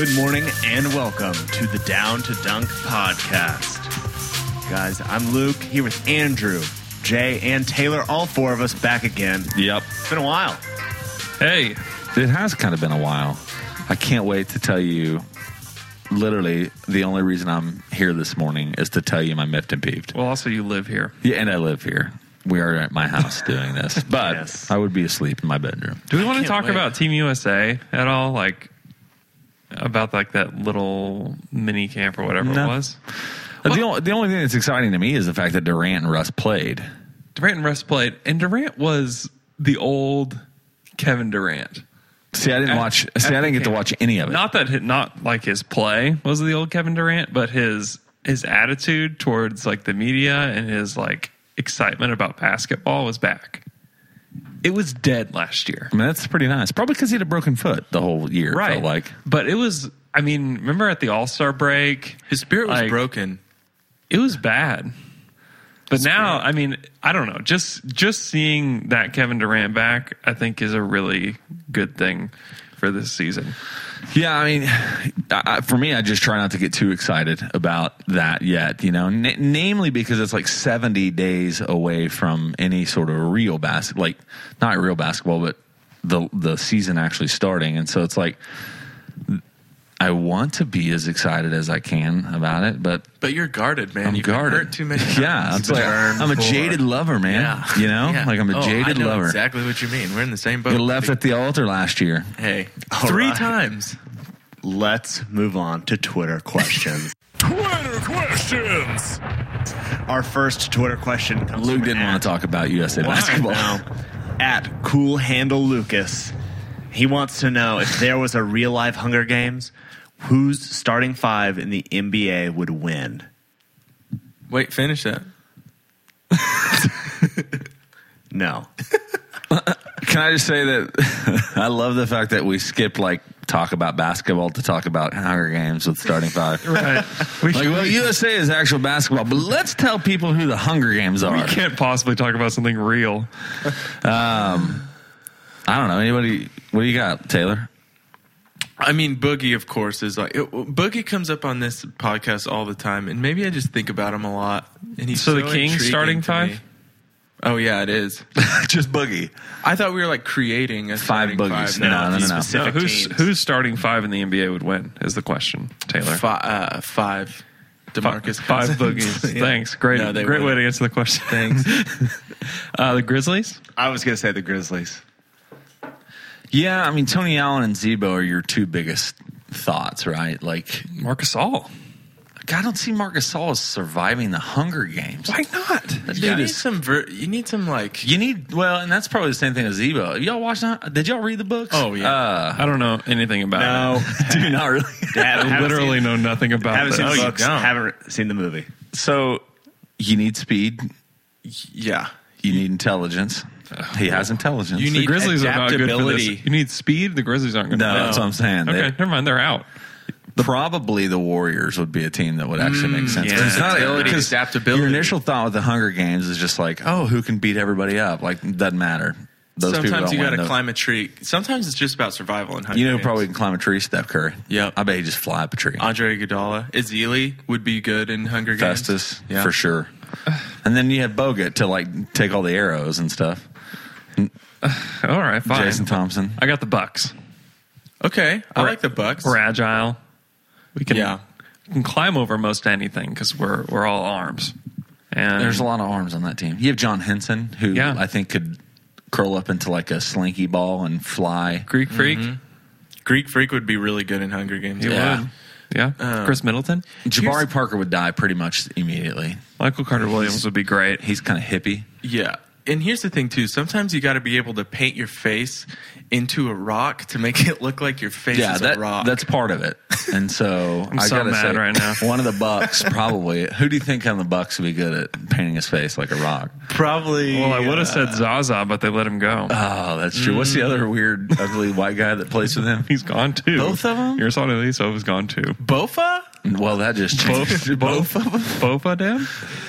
Good morning and welcome to the Down to Dunk podcast. Guys, I'm Luke here with Andrew, Jay, and Taylor, all four of us back again. Yep. It's been a while. Hey, it has kind of been a while. I can't wait to tell you, literally, the only reason I'm here this morning is to tell you my miffed and peeved. Well, also you live here. Yeah, and I live here. We are at my house doing this, but Yes. I would be asleep in my bedroom. Do we want to can't talk wait. about Team USA at all? Like, about like that little mini camp or whatever No. it was? The only thing that's exciting to me is the fact that Durant and Russ played. Durant and Russ played, and Durant was the old Kevin Durant. See, I didn't get to watch any of it. Not like his play was the old Kevin Durant, but his attitude towards like the media and his like excitement about basketball was back. It was dead last year. I mean, that's pretty nice. Probably because he had a broken foot the whole year. Right. Felt like. But it was, I mean, remember at the All-Star break? His spirit was Like, broken. It was bad. But now, I mean, I don't know. Just seeing that Kevin Durant back, I think is a really good thing for this season. Yeah, I mean, for me, I just try not to get too excited about that yet, you know, namely because it's like 70 days away from any sort of real like not real basketball, but the season actually starting. And so it's like, I want to be as excited as I can about it, but But you're guarded, man. I'm You've been guarded. hurt too many times. Yeah, it's You've like, been burned I'm a before. jaded lover, man. Yeah. You know, Yeah. like I'm a jaded I know lover. exactly what you mean. We're in the same boat. You left at the altar last year. Hey, All three right. times. Let's move on to Twitter questions. Twitter questions. Our first Twitter question comes Luke from didn't want to talk about USA Why basketball. now? At Cool Handle Lucas. He wants to know if there was a real life Hunger Games, whose starting five in the NBA would win? Wait, finish that. No. Can I just say that I love the fact that we skipped like talk about basketball to talk about Hunger Games with starting five. Right. Like, well, USA is actual basketball, but let's tell people who the Hunger Games are. We can't possibly talk about something real. I don't know. Anybody? What do you got, Taylor? I mean, Boogie, of course, is like Boogie comes up on this podcast all the time, and maybe I just think about him a lot. And he's So the so Kings intriguing starting to five? me. Oh yeah, it is. Just Boogie. I thought we were like creating a Five starting boogies. five. No. Specific No, teams. who's starting five in the NBA would win is the question, Taylor. Five. DeMarcus Five Cousins. boogies. Yeah. Thanks. Great No, they way wouldn't. to answer the question. Thanks. The Grizzlies? I was going to say the Grizzlies. Yeah, I mean, Tony Allen and Zebo are your two biggest thoughts, right? Like, Marcus All. I don't see Marcus Gasol as surviving the Hunger Games. Why not? That You dude need is. some. You need some like. You need and that's probably the same thing as Zebo. Y'all watch that? Did y'all read the books? Oh, yeah. I don't know anything about No. it. Do you not really? I literally know nothing about Haven't this. seen the you books, don't. haven't seen the movie. So you need speed. Yeah. You need intelligence. He has intelligence. You The need Grizzlies are not good for this. adaptability. You need speed. The Grizzlies aren't going to No, win. that's what I'm saying. Okay, They- never mind. They're out. Probably the Warriors would be a team that would actually make sense. yeah. But it's not Versatility, because adaptability. your initial thought with the Hunger Games is just like, oh, who can beat everybody up? Like, doesn't matter. Those people Sometimes don't you got win. to climb a tree. Sometimes it's just about survival in Hunger You know, who Games. probably can climb a tree. Steph Curry. Yep. I bet he just fly up a tree. Andre Iguodala. Ezeli would be good in Hunger Games. Festus, Yeah. for sure. And then you have Bogut to like take all the arrows and stuff. All right, fine. Jason Thompson. I got the Bucks. Okay, I like the Bucks. We're agile. We can, Yeah. we can climb over most anything because we're all arms. And There's a lot of arms on that team. You have John Henson, who Yeah. I think could curl up into like a slinky ball and fly. Greek Freak. Greek Freak would be really good in Hunger Games. He Yeah. would. Yeah. Chris Middleton. Jabari Parker would die pretty much immediately. Michael Carter Williams would be great. He's kind of hippie. Yeah. And here's the thing too. Sometimes you got to be able to paint your face into a rock to make it look like your face is a rock. that's part of it. And so I'm I so gotta mad say, right now. one of the Bucks probably. Who do you think on the Bucks would be good at painting his face like a rock? probably. Well, I would have said Zaza, but they let him go. Oh, that's true. What's the other weird, ugly white guy that plays with him? He's gone too. Both of 'em? Yerson Ilyasov is gone too. Bofa. Well, that just changed. Both of them? Bofa Dan?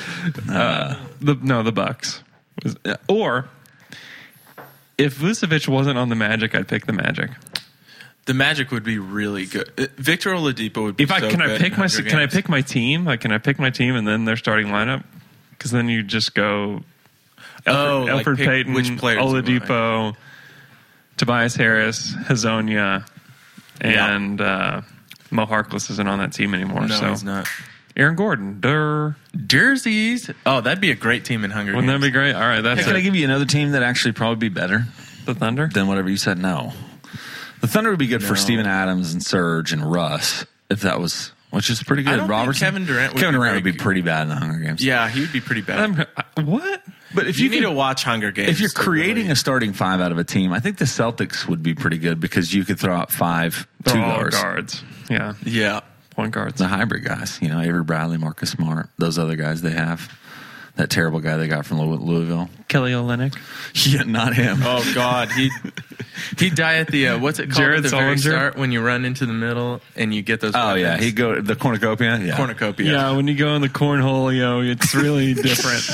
The Bucks. Or if Vucevic wasn't on the Magic, I'd pick the Magic. The Magic would be really good. Victor Oladipo would be. Can I pick my team? Like, can I pick my team and then their starting lineup? Because then you just go. Elfrid Payton, which players Oladipo, Tobias Harris, Hazonia, and Mo Harkless isn't on that team anymore. No, so he's not. Aaron Gordon, Jerseys. Oh, that'd be a great team in Hunger Wouldn't Games. that be great? All right, that's Can I it. give you another team that actually probably be better The Thunder? than whatever you said? No. The Thunder would be good for Steven Adams and Serge and Russ, if that was, which is pretty good. I don't think Robertson. Kevin Durant would Kevin be Durant very would be good. pretty bad in the Hunger Games. Yeah, he would be pretty bad. What? But if you you need could- to watch Hunger Games. If you're to creating really- a starting five out of a team, I think the Celtics would be pretty good because you could throw out five They're two all guards. guards. Yeah, yeah. point guards. The hybrid guys, Avery Bradley, Marcus Smart, those other guys they have. That terrible guy they got from Louisville. Kelly Olynyk. Yeah, not him. Oh God, he'd die at the what's it called Jared at the very Sullinger? start when you run into the middle and you get those. Oh yeah, weapons. he'd go the cornucopia. Yeah, cornucopia. Yeah, when you go in the cornhole, it's really different.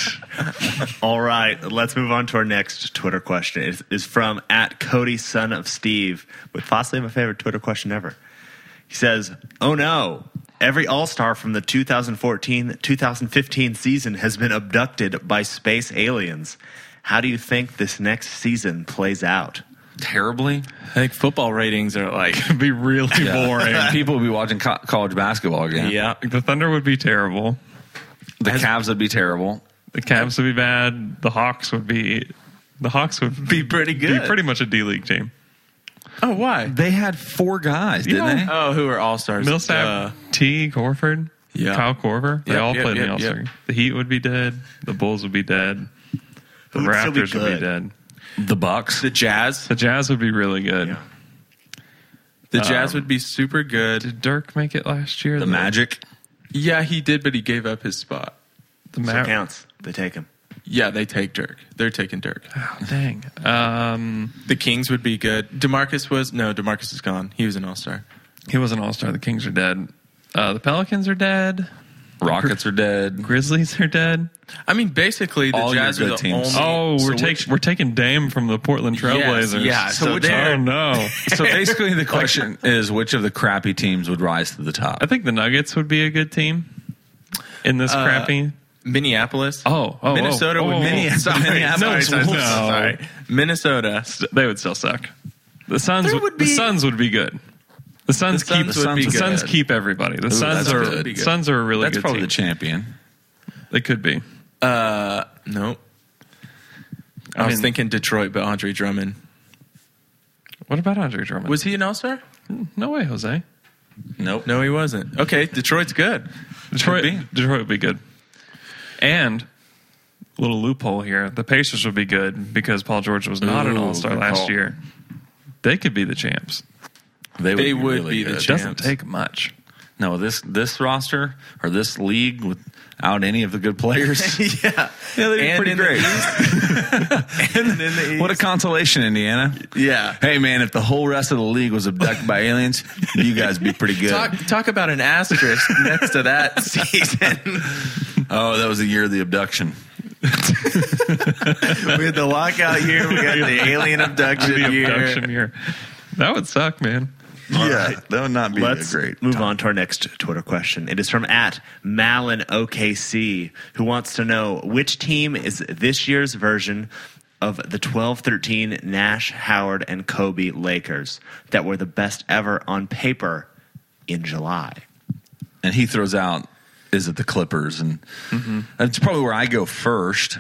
All right, let's move on to our next Twitter question. It is from @Cody Son of Steve, with possibly my favorite Twitter question ever. He says, "Oh no, every All-Star from the 2014-2015 season has been abducted by space aliens. How do you think this next season plays out?" terribly. I think football ratings are like. It'd be really boring. People would be watching college basketball again. Yeah, The Thunder would be terrible. The Cavs would be terrible. The Cavs would be bad. The Hawks would be pretty good. Be pretty much a D-League team. Oh, why? They had four guys, didn't Yeah. they? Oh, who are all stars? Millsap, T. Horford, Yeah. Kyle Korver. They Yep, all yep, played in the yep, All-Star. yep. The Heat would be dead. The Bulls would be dead. The Who would still be Raptors would be good? dead. The Bucks. The Jazz. The Jazz would be really good. Yeah. The Jazz would be super good. Did Dirk make it last year? The Magic. Yeah, he did, but he gave up his spot. The So it Mavericks. counts. They take him. Yeah, they take Dirk. They're taking Dirk. Oh, dang. The Kings would be good. DeMarcus is gone. He was an all-star. He was an all-star. The Kings are dead. The Pelicans are dead. Rockets are dead. Grizzlies are dead. I mean, basically, the All your Jazz are good the teams. only. We're taking Dame from the Portland Trailblazers. yeah, so they're- oh no. So basically, the question is, which of the crappy teams would rise to the top? I think the Nuggets would be a good team in this crappy. Minneapolis. Minnesota Minnesota would be. Minneapolis Wolves. Sorry. Minnesota. They would still suck. The Suns. There would be- The Suns would be good. The Suns The Suns would be The Suns good. keep everybody. The that's Suns good. Suns are a really That's good probably team. the champion. They could be. No. I was mean- thinking Detroit, but Andre Drummond. What about Andre Drummond? Was he an all-star? No way, Jose. Nope. No, he wasn't. Okay, Detroit's good. Detroit would be good. And little loophole here: the Pacers would be good because Paul George was not an Ooh, All-Star good last call. year. They could be the champs. They would really be the good. It doesn't Champs. take much. No, this roster or this league without any of the good players. Yeah. they'd be And pretty in the great. And in the East. What a consolation, Indiana. Yeah. Hey, man, if the whole rest of the league was abducted by aliens, you guys be pretty good. Talk about an asterisk next to that season. Oh, that was the year of the abduction. We had the lockout year. We got the alien abduction The year. abduction year. That would suck, man. Yeah, that would not be Let's a great move on to our next Twitter question. It is from @MalinOKC, who wants to know which team is this year's version of the 12-13 Nash, Howard, and Kobe Lakers that were the best ever on paper in July. And he throws out, is it the Clippers? And that's probably where I go first.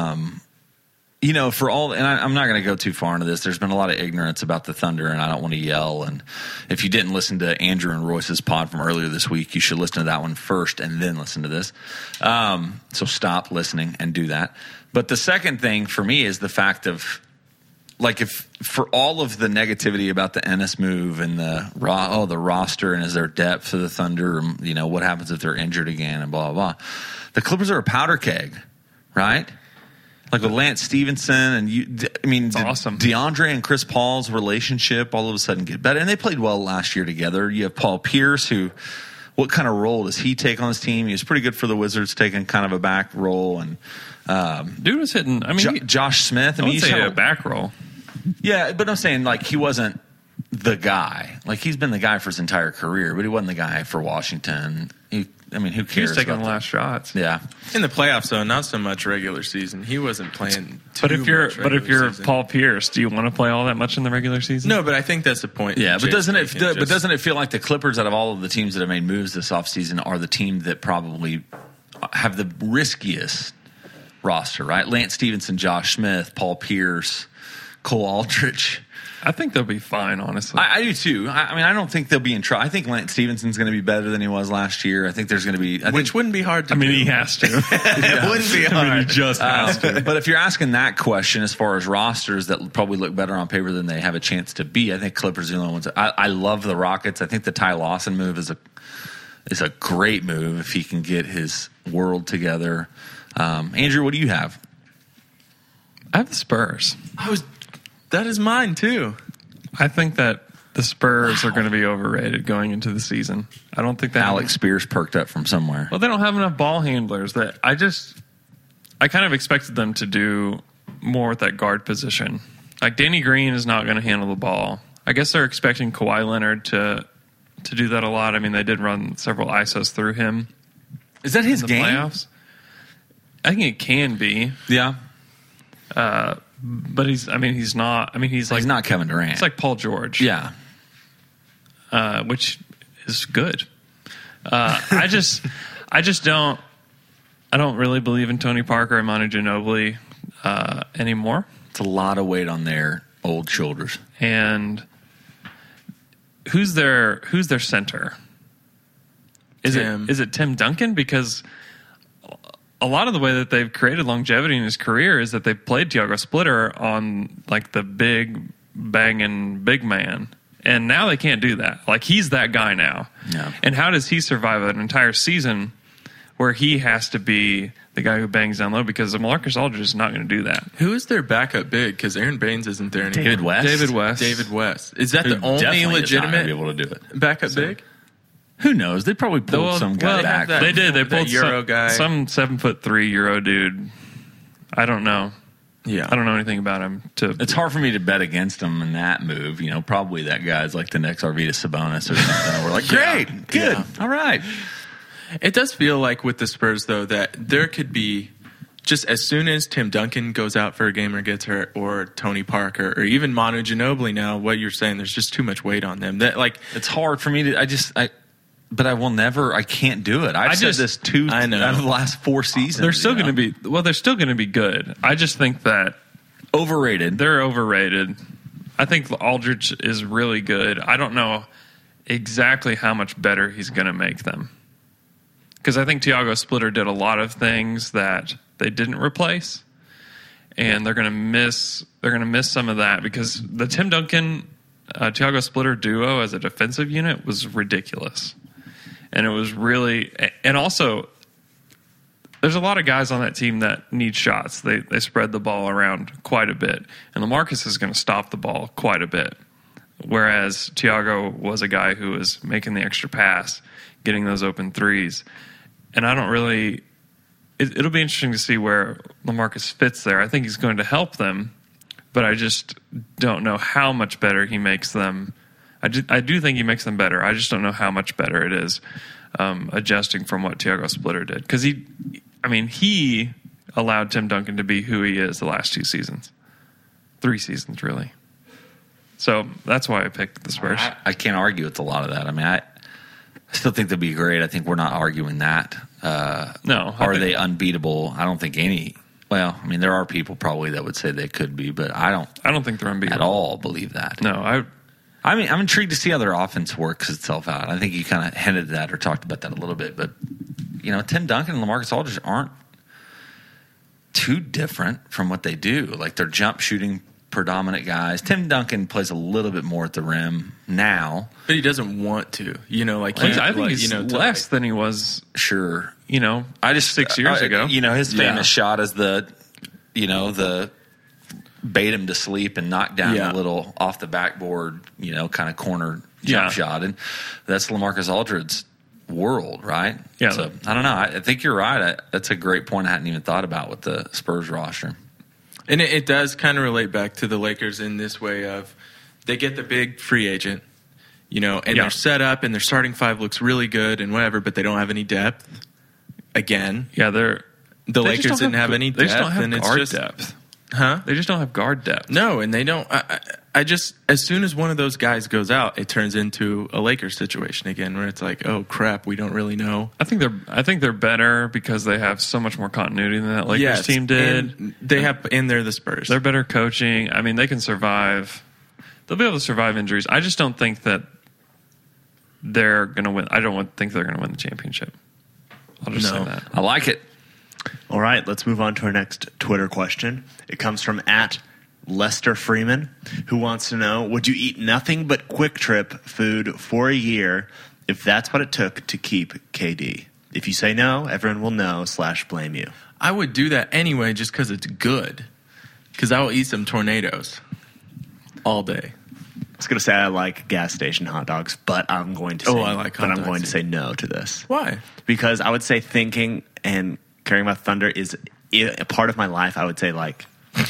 For all, and I'm not going to go too far into this. There's been a lot of ignorance about the Thunder, and I don't want to yell. And if you didn't listen to Andrew and Royce's pod from earlier this week, you should listen to that one first and then listen to this. So stop listening and do that. But the second thing for me is the fact of, like, if for all of the negativity about the Ennis move and the roster and is there depth to the Thunder, what happens if they're injured again and blah, blah, blah. The Clippers are a powder keg, right? Like with Lance Stevenson and awesome. DeAndre and Chris Paul's relationship all of a sudden get better. And they played well last year together. You have Paul Pierce, who, what kind of role does he take on this team? He was pretty good for the Wizards, taking kind of a back role. And Dude was hitting. I mean, Josh Smith. I would he's say had a back roll. yeah, but I'm saying, like, he wasn't the guy. Like, he's been the guy for his entire career, but he wasn't the guy for Washington. Who He cares? was taking about the last shots. Yeah. In the playoffs, though, not so much regular season. He wasn't playing. But if you're season. Paul Pierce, do you want to play all that much in the regular season? No, but I think that's the point. Yeah, but Jake's doesn't it? making, But doesn't it feel like the Clippers, out of all of the teams that have made moves this offseason, are the team that probably have the riskiest roster? Right? Lance Stevenson, Josh Smith, Paul Pierce, Cole Aldrich. I think they'll be fine, honestly. I do too. I mean, I don't think they'll be in trouble. I think Lance Stevenson's going to be better than he was last year. I think there's going to be, which wouldn't be hard to. he has to. It wouldn't be hard. He just has to. But if you're asking that question as far as rosters that probably look better on paper than they have a chance to be, I think Clippers are the only ones. I love the Rockets. I think the Ty Lawson move is a great move if he can get his world together. Andrew, what do you have? I have the Spurs. That is mine too. I think that the Spurs are going to be overrated going into the season. I don't think that Alex Spears perked up from somewhere. Well, they don't have enough ball handlers. That I kind of expected them to do more with that guard position. Like, Danny Green is not going to handle the ball. I guess they're expecting Kawhi Leonard to do that a lot. I mean, they did run several ISOs through him. Is that his in the game? playoffs. I think it can be. Yeah. But he's not. I mean, he's not Kevin Durant. It's like Paul George. Yeah. Which is good. I don't really believe in Tony Parker and Manu Ginobili anymore. It's a lot of weight on their old shoulders. And who's their center? Is it Tim Duncan? Because a lot of the way that they've created longevity in his career is that they've played Tiago Splitter on like the big banging big man. And now they can't do that. Like, he's that guy now. Yeah. And how does he survive an entire season where he has to be the guy who bangs down low? Because Marcus Aldridge is not going to do that. Who is their backup big? Because Aaron Baines isn't there anymore. David West. David West. Is that Who the only definitely is not legitimate gonna be able to do it. backup big? Who knows? They probably pulled some guy back. that- They did. They that pulled Euro guy. some 7'3" Euro dude. I don't know. Yeah. I don't know anything about him. It's hard for me to bet against them in that move. You know, probably that guy's like the next Arvydas Sabonis or something. And we're like, great, good, Yeah. all right. It does feel like with the Spurs, though, that there could be just as soon as Tim Duncan goes out for a game or gets hurt, or Tony Parker, or even Manu Ginobili now, what you're saying, there's just too much weight on them. That, like, It's hard for me to. But I will never. I can't do it. I've said this I know. out of the last 4 seasons. they're still going to be. Well, they're still going to be good. I just think that overrated. they're overrated. I think Aldridge is really good. I don't know exactly how much better he's going to make them, because I think Tiago Splitter did a lot of things that they didn't replace, and they're going to miss. They're going to miss some of that, because the Tim Duncan, Tiago Splitter duo as a defensive unit was ridiculous, and it was really. And also, there's a lot of guys on that team that need shots. They spread the ball around quite a bit, and LaMarcus is going to stop the ball quite a bit. Whereas Tiago was a guy who was making the extra pass, getting those open threes. And I don't really... It'll be interesting to see where LaMarcus fits there. I think he's going to help them, but I just don't know how much better he makes them. I do think he makes them better. I just don't know how much better it is adjusting from what Tiago Splitter did. Because he allowed Tim Duncan to be who he is the last 2 seasons. 3 seasons, really. So that's why I picked the Spurs. I can't argue with a lot of that. I mean, I still think they'll be great. I think we're not arguing that. No. Are they unbeatable? I don't think any. Well, I mean, there are people probably that would say they could be, but I don't think they're unbeatable at all believe that. No, I mean, I'm intrigued to see how their offense works itself out. I think you kind of hinted at that or talked about that a little bit, but you know, Tim Duncan and LaMarcus Aldridge aren't too different from what they do. Like, they're jump shooting predominant guys. Tim Duncan plays a little bit more at the rim now, but he doesn't want to. You know, like I think he's less than he was. Sure, you know, I just 6 years ago. You know, his famous shot is the bait him to sleep and knock down the little off the backboard, you know, kind of corner jump shot, and that's LaMarcus Aldridge's world, right? Yeah. So I don't know. I think you're right. That's a great point I hadn't even thought about with the Spurs roster. And it does kind of relate back to the Lakers in this way of they get the big free agent, and Yeah. they're set up and their starting five looks really good and whatever, but they don't have any depth. Again, Yeah, the they just Lakers don't didn't have good- any They depth, just don't have and it's guard just depth. huh? They just don't have guard depth. No, and they don't. I just as soon as one of those guys goes out, it turns into a Lakers situation again, where it's like, oh crap, we don't really know. I think they're better because they have so much more continuity than that Lakers team did. and they have, and they're the Spurs. They're better coaching. I mean, they can survive. They'll be able to survive injuries. I just don't think that they're going to win. I don't think they're going to win the championship. I'll just say that. I like it. All right, let's move on to our next Twitter question. It comes from @Lester Freeman, who wants to know, would you eat nothing but Quick Trip food for a year if that's what it took to keep KD? If you say no, everyone will know / blame you. I would do that anyway, just because it's good. Because I will eat some tornadoes all day. I was going to say I like gas station hot dogs, but I'm going to say, Oh, I like hot but I'm dogs, going to too. say no to this. Why? Because I would say thinking and caring about thunder is a part of my life. I would say like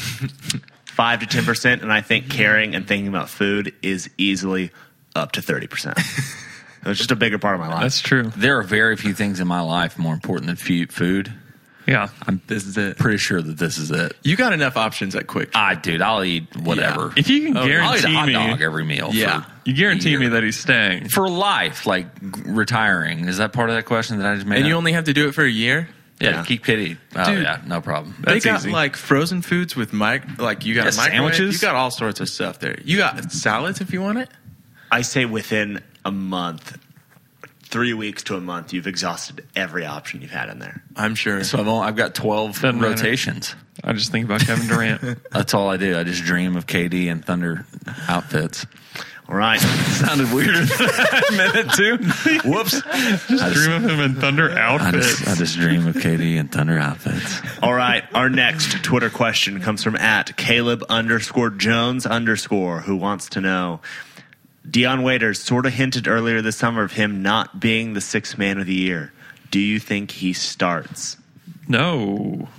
5 to 10%, and I think caring and thinking about food is easily up to 30%. It's just a bigger part of my life. That's true. There are very few things in my life more important than food. Yeah. This is it. Pretty sure that this is it. You got enough options at Quick Trip. Dude, I'll eat whatever. If you can I'll eat a guarantee hot me, dog every meal. Yeah. you guarantee year. me that he's staying. For life, like retiring. Is that part of that question that I just made? And you up? only have to do it for a year? yeah, keep kitty. Oh Dude. yeah, no problem. They That's got easy. like frozen foods with you got Yeah, microwave. sandwiches? You got all sorts of stuff there. You got salads if you want it. I say within a month, 3 weeks to a month, you've exhausted every option you've had in there. I'm sure. So I've got 12 Doesn't matter. rotations. I just think about Kevin Durant. That's all I do. I just dream of KD and Thunder outfits. All right. Sounded weirder than I meant it to. Whoops. I Dream of him in Thunder outfits. I just dream of KD and Thunder outfits. All right. Our next Twitter question comes from @Caleb_Jones_, who wants to know, Dion Waiters sort of hinted earlier this summer of him not being the sixth man of the year. Do you think he starts? No.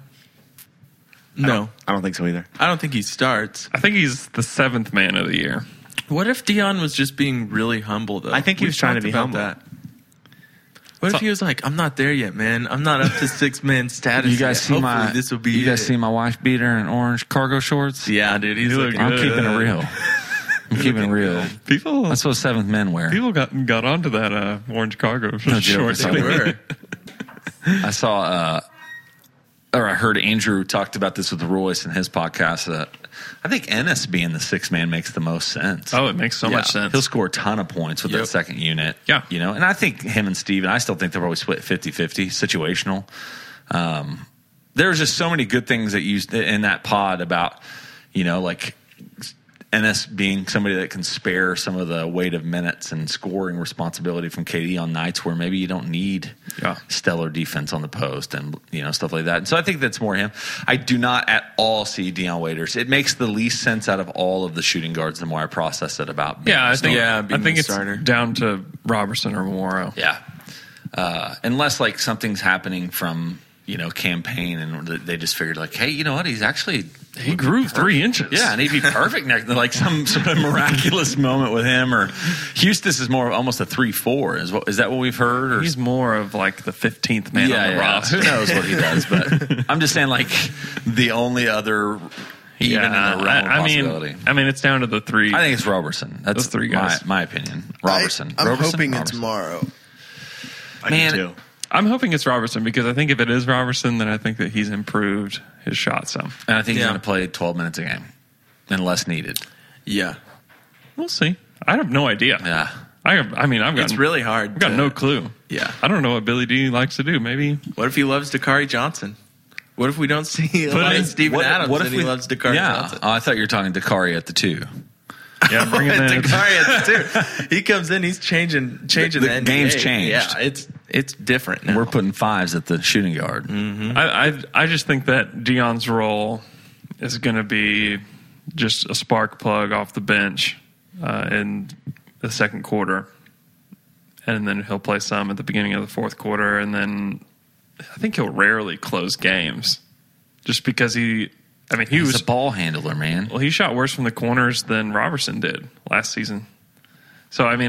No, I don't think so either. I don't think he starts. I think he's the 7th man of the year. What if Dion was just being really humble, though? I think he We've was trying to talked be about humble. that. What if he was like, I'm not there yet, man. I'm not up to 6-man status You guys yet. see Hopefully my this will be You guys it." see my wife beater in orange cargo shorts? Yeah, dude, he's looking I'm good. keeping it real. I'm keeping it real. People That's what seventh men wear. got onto that orange cargo joke. shorts. They were. I saw, or I heard Andrew talked about this with Royce in his podcast. I think Ennis being the sixth man makes the most sense. Oh, it makes so much sense. He'll score a ton of points with Yep. that second unit. Yeah. And I think him and Steven, I still think they're probably split 50-50, situational. There's just so many good things that you in that pod about, like Ennis being somebody that can spare some of the weight of minutes and scoring responsibility from KD on nights where maybe you don't need stellar defense on the post and stuff like that. And so I think that's more him. I do not at all see Dion Waiters. It makes the least sense out of all of the shooting guards the more I process it about. being Yeah, I a think starter. being I think the it's starter. down to Robertson or Morrow. Yeah. Unless like something's happening from, campaign and they just figured like, hey, you know what? He grew 3 inches. Yeah, and he'd be perfect next, like some sort of miraculous moment with him. Or Houston is more almost a 3-4. Is that what we've heard? Or He's more of like the 15th man on the roster. Who knows what he does? But I'm just saying, like the only other even in the realm of possibility. I mean, it's down to the 3. I think it's Robertson. That's Those 3 guys. My opinion. Robertson. I'm Roberson? hoping it's Roberson. Morrow. I Man, do too. I'm hoping it's Robertson because I think if it is Robertson, then I think that he's improved his shot some. And I think he's Yeah. going to play 12 minutes a game unless needed. Yeah. We'll see. I have no idea. Yeah. I've got It's really hard. I've got no clue. Yeah. I don't know what Billy D likes to do. Maybe What if he loves Dakari Johnson? What if we don't see a lot of Steven Adams and he loves Dakari Johnson? Oh, I thought you were talking Dakari at the 2. yeah, bring him in. Dakari at the 2. He comes in, he's changing the NBA. game's changed. Yeah, it's different now. We're putting 5s at the shooting guard. I just think that Dion's role is going to be just a spark plug off the bench in the second quarter, and then he'll play some at the beginning of the fourth quarter, and then I think he'll rarely close games, just because he I mean, he He's was a ball handler, man. Well, he shot worse from the corners than Robertson did last season. So, I mean,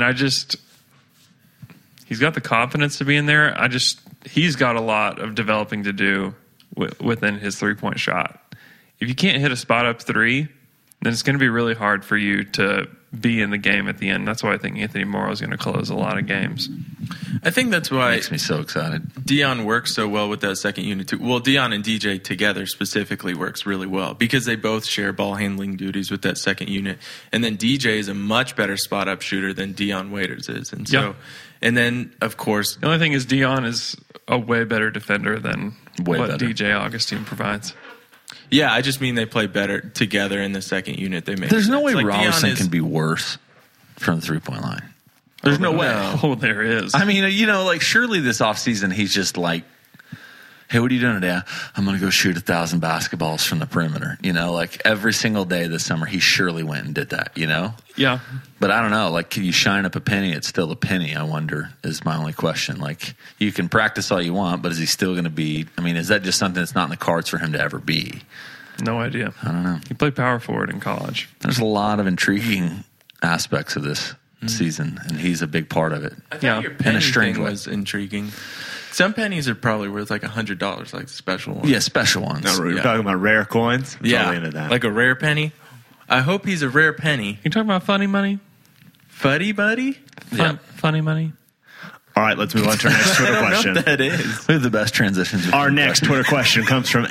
he's got the confidence to be in there. He's got a lot of developing to do within his 3-point shot. If you can't hit a spot up three, then it's going to be really hard for you to be in the game at the end. That's why I think Anthony Morrow is going to close a lot of games. I think that's why Makes me so excited. Dion works so well with that second unit too. Well, Dion and DJ together specifically works really well because they both share ball handling duties with that second unit. And then DJ is a much better spot up shooter than Dion Waiters is. And so, Yeah. and then of course, The only thing is Dion is a way better defender than Way what better. DJ Augustine provides. yeah, I just mean they play better together in the second unit. They make There's no way sense. Like, Dion Robertson is- can be worse from the 3-point line. There's no way. Oh, there is. I mean, like surely this offseason he's just like, hey, what are you doing today? I'm going to go shoot 1,000 basketballs from the perimeter. Like every single day this summer, he surely went and did that, Yeah. But I don't know. Like, can you shine up a penny? It's still a penny, I wonder, is my only question. Like, you can practice all you want, but is he still going to be? I mean, is that just something that's not in the cards for him to ever be? No idea. I don't know. He played power forward in college. There's a lot of intriguing aspects of this season, and he's a big part of it. I thought Yeah. your In a penny strange thing way. was intriguing. Some pennies are probably worth like $100, like the special ones. Yeah, special ones. No, we're Yeah. talking about rare coins. I'm yeah, totally into that. like a rare penny. I hope he's a rare penny. You talking about funny money? Fuddy buddy? Funny money? All right, let's move on to our next I Twitter don't know question. what that is. We have the best transitions. Our next Twitter question comes from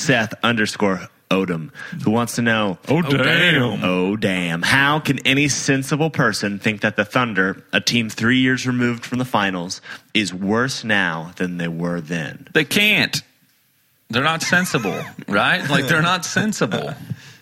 @Seth_Odom, who wants to know, oh damn, how can any sensible person think that the Thunder, a team 3 years removed from the finals, is worse now than they were then? They can't. They're not sensible, right? Like, they're not sensible.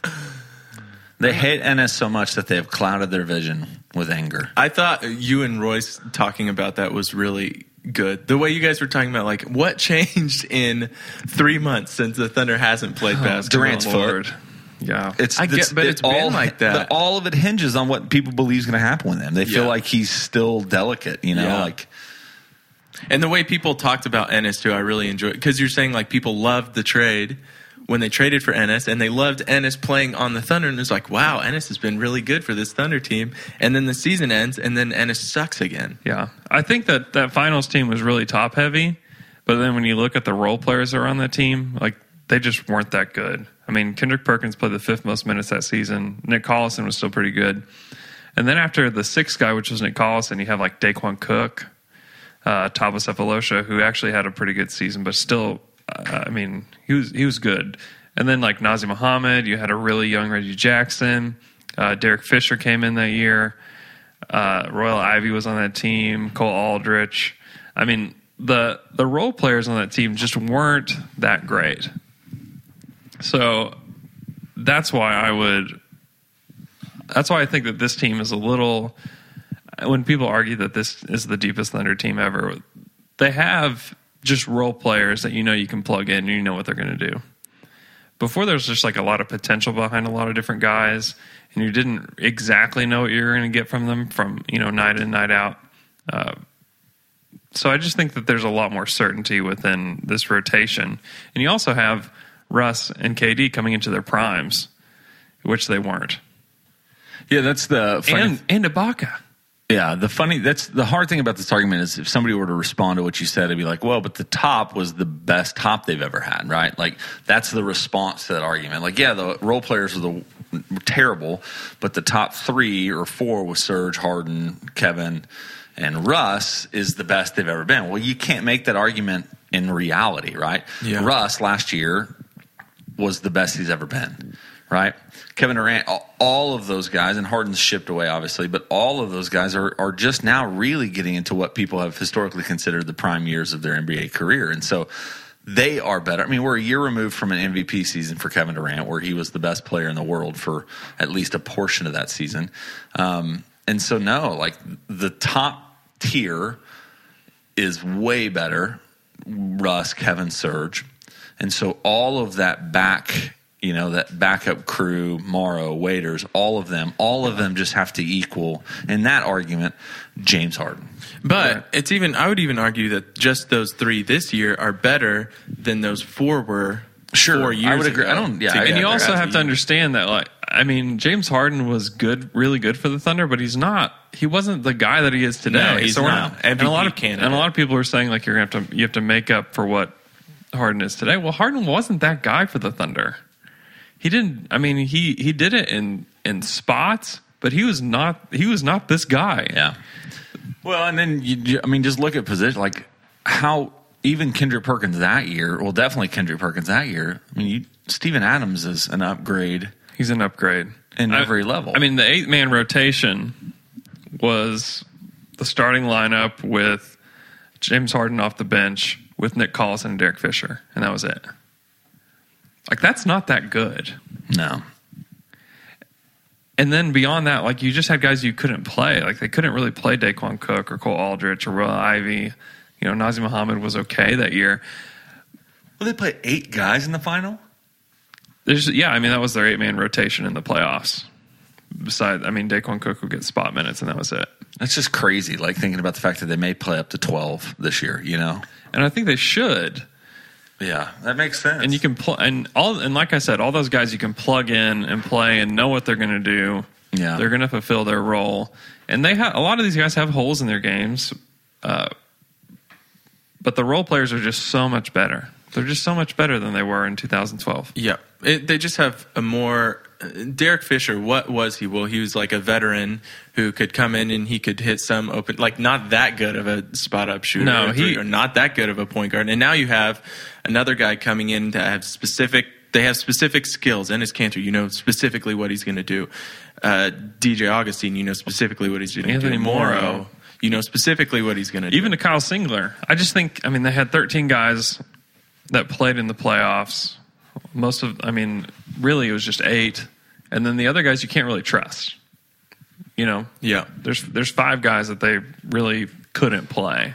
They hate NS so much that they have clouded their vision with anger. I thought you and Royce talking about that was really good. The way you guys were talking about, like, what changed in 3 months since the Thunder hasn't played basketball? Durant's foot. Yeah. I get- but it's been like that. All of it hinges on what people believe is going to happen with him. They feel Yeah. like he's still delicate, Yeah. like. And the way people talked about Ennis too, I really enjoyed, because you're saying like people loved the trade when they traded for Ennis, and they loved Ennis playing on the Thunder, and it's like, wow, Ennis has been really good for this Thunder team. And then the season ends, and then Ennis sucks again. Yeah. I think that finals team was really top heavy, but then when you look at the role players that are on that team, like, they just weren't that good. I mean, Kendrick Perkins played the 5th most minutes that season. Nick Collison was still pretty good. And then after the 6th guy, which was Nick Collison, you have like Daquan Cook, Tabo Cephalosha, who actually had a pretty good season, but still, I mean, he was good. And then like Nazir Muhammad, you had a really young Reggie Jackson. Derek Fisher came in that year. Royal Ivy was on that team. Cole Aldrich. I mean, the role players on that team just weren't that great. So that's why I think that this team is a little. When people argue that this is the deepest Thunder team ever, they have just role players that you can plug in and you know what they're going to do. Before, there's just like a lot of potential behind a lot of different guys, and you didn't exactly know what you're going to get from them from night in, night out. So I just think that there's a lot more certainty within this rotation, and you also have Russ and KD coming into their primes, which they weren't, Yeah, that's the funny. and Ibaka. Yeah, that's the hard thing about this argument is if somebody were to respond to what you said, it'd be like, well, but the top was the best top they've ever had, right? Like, that's the response to that argument. Like, yeah, the role players were terrible, but the top 3 or 4 was Serge, Harden, Kevin, and Russ is the best they've ever been. Well, you can't make that argument in reality, right? Yeah. Russ last year was the best he's ever been, right? Kevin Durant, all of those guys, and Harden's shipped away, obviously, but all of those guys are just now really getting into what people have historically considered the prime years of their NBA career. And so they are better. I mean, we're a year removed from an MVP season for Kevin Durant, where he was the best player in the world for at least a portion of that season. And so, no, like, the top tier is way better. Russ, Kevin, Serge. And so all of that that backup crew, Morrow, Waiters, all of them just have to equal, in that argument, James Harden. But I would even argue that just those 3 this year are better than those 4 were Sure, 4 years I would agree. ago. I don't. Yeah, And you I- also as have a to unit. understand that, like, I mean, James Harden was good, really good for the Thunder, but he wasn't the guy that he is today. No, he's we're not. and a lot MVP of candidate. and a lot of people are saying like you have to make up for what Harden is today. Well, Harden wasn't that guy for the Thunder. He didn't. I mean, he did it in spots, but he was not this guy. Yeah. Well, and then I mean, just look at position, like how even Kendrick Perkins that year. Well, definitely Kendrick Perkins that year. I mean, Steven Adams is an upgrade He's an upgrade in every level. I mean, the 8-man rotation was the starting lineup with James Harden off the bench with Nick Collison and Derek Fisher, and that was it. Like, that's not that good. no. And then beyond that, like, you just had guys you couldn't play. Like, they couldn't really play Daquan Cook or Cole Aldrich or Will Ivey. You know, Nazir Muhammad was okay that year. Well, they played 8 guys in the final. I mean, that was their 8-man rotation in the playoffs. Besides, I mean, Daquan Cook would get spot minutes, and that was it. That's just crazy. Like thinking about the fact that they may play up to 12 this year. You know. And I think they should. Yeah, that makes sense. And you can and like I said, all those guys you can plug in and play and know what they're going to do. Yeah. They're going to fulfill their role. And they have a lot of these guys have holes in their games, but the role players are just so much better. They're just so much better than they were in 2012. Yeah, they just have a more. Derek Fisher, what was he? Well, he was like a veteran who could come in and he could hit some open, like not that good of a spot up shooter. No, or not that good of a point guard. And now you have another guy coming in to have They have specific skills. Ennis Cantor, you know specifically what he's going to do. DJ Augustine, you know specifically what he's going to do. Anthony Morrow. you know specifically what he's going to do. Even to Kyle Singler. I just think, I mean, they had 13 guys that played in the playoffs. Really it was just 8. And then the other guys you can't really trust. You know? Yeah. There's 5 guys that they really couldn't play.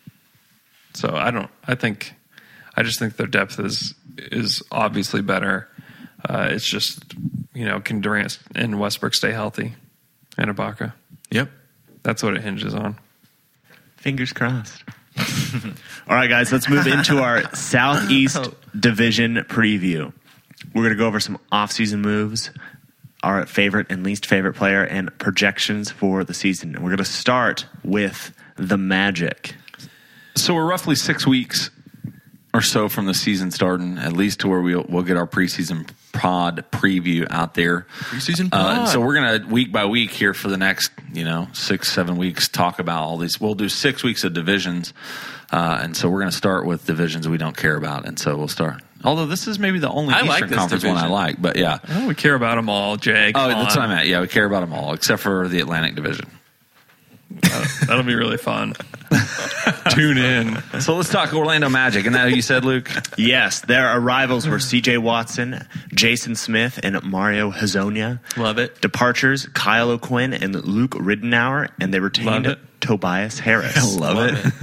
So I just think their depth is obviously better. It's just, you know, can Durant and Westbrook stay healthy? And Ibaka. Yep. That's what it hinges on. Fingers crossed. All right, guys, let's move into our Southeast Division preview. We're going to go over some offseason moves, our favorite and least favorite player, and projections for the season. And we're going to start with the Magic. So we're roughly 6 weeks or so from the season starting, at least to where we'll get our preseason pod preview out there. Preseason pod. So we're going to week by week here for the next 6-7 weeks talk about all these. We'll do 6 weeks of divisions, and so we're going to start with divisions we don't care about, and so we'll start. Although this is maybe the only I Eastern like this Conference one I division. like, but yeah. Oh, we care about them all, Jake. Oh, that's what I'm at. Yeah, we care about them all except for the Atlantic Division. That'll be really fun. Tune in. So let's talk Orlando Magic. Isn't that who you said, Luke? Yes, their arrivals were C.J. Watson, Jason Smith, and Mario Hezonja. Love it. Departures, Kyle O'Quinn and Luke Ridenour, and they retained Love it. Tobias Harris. Love it.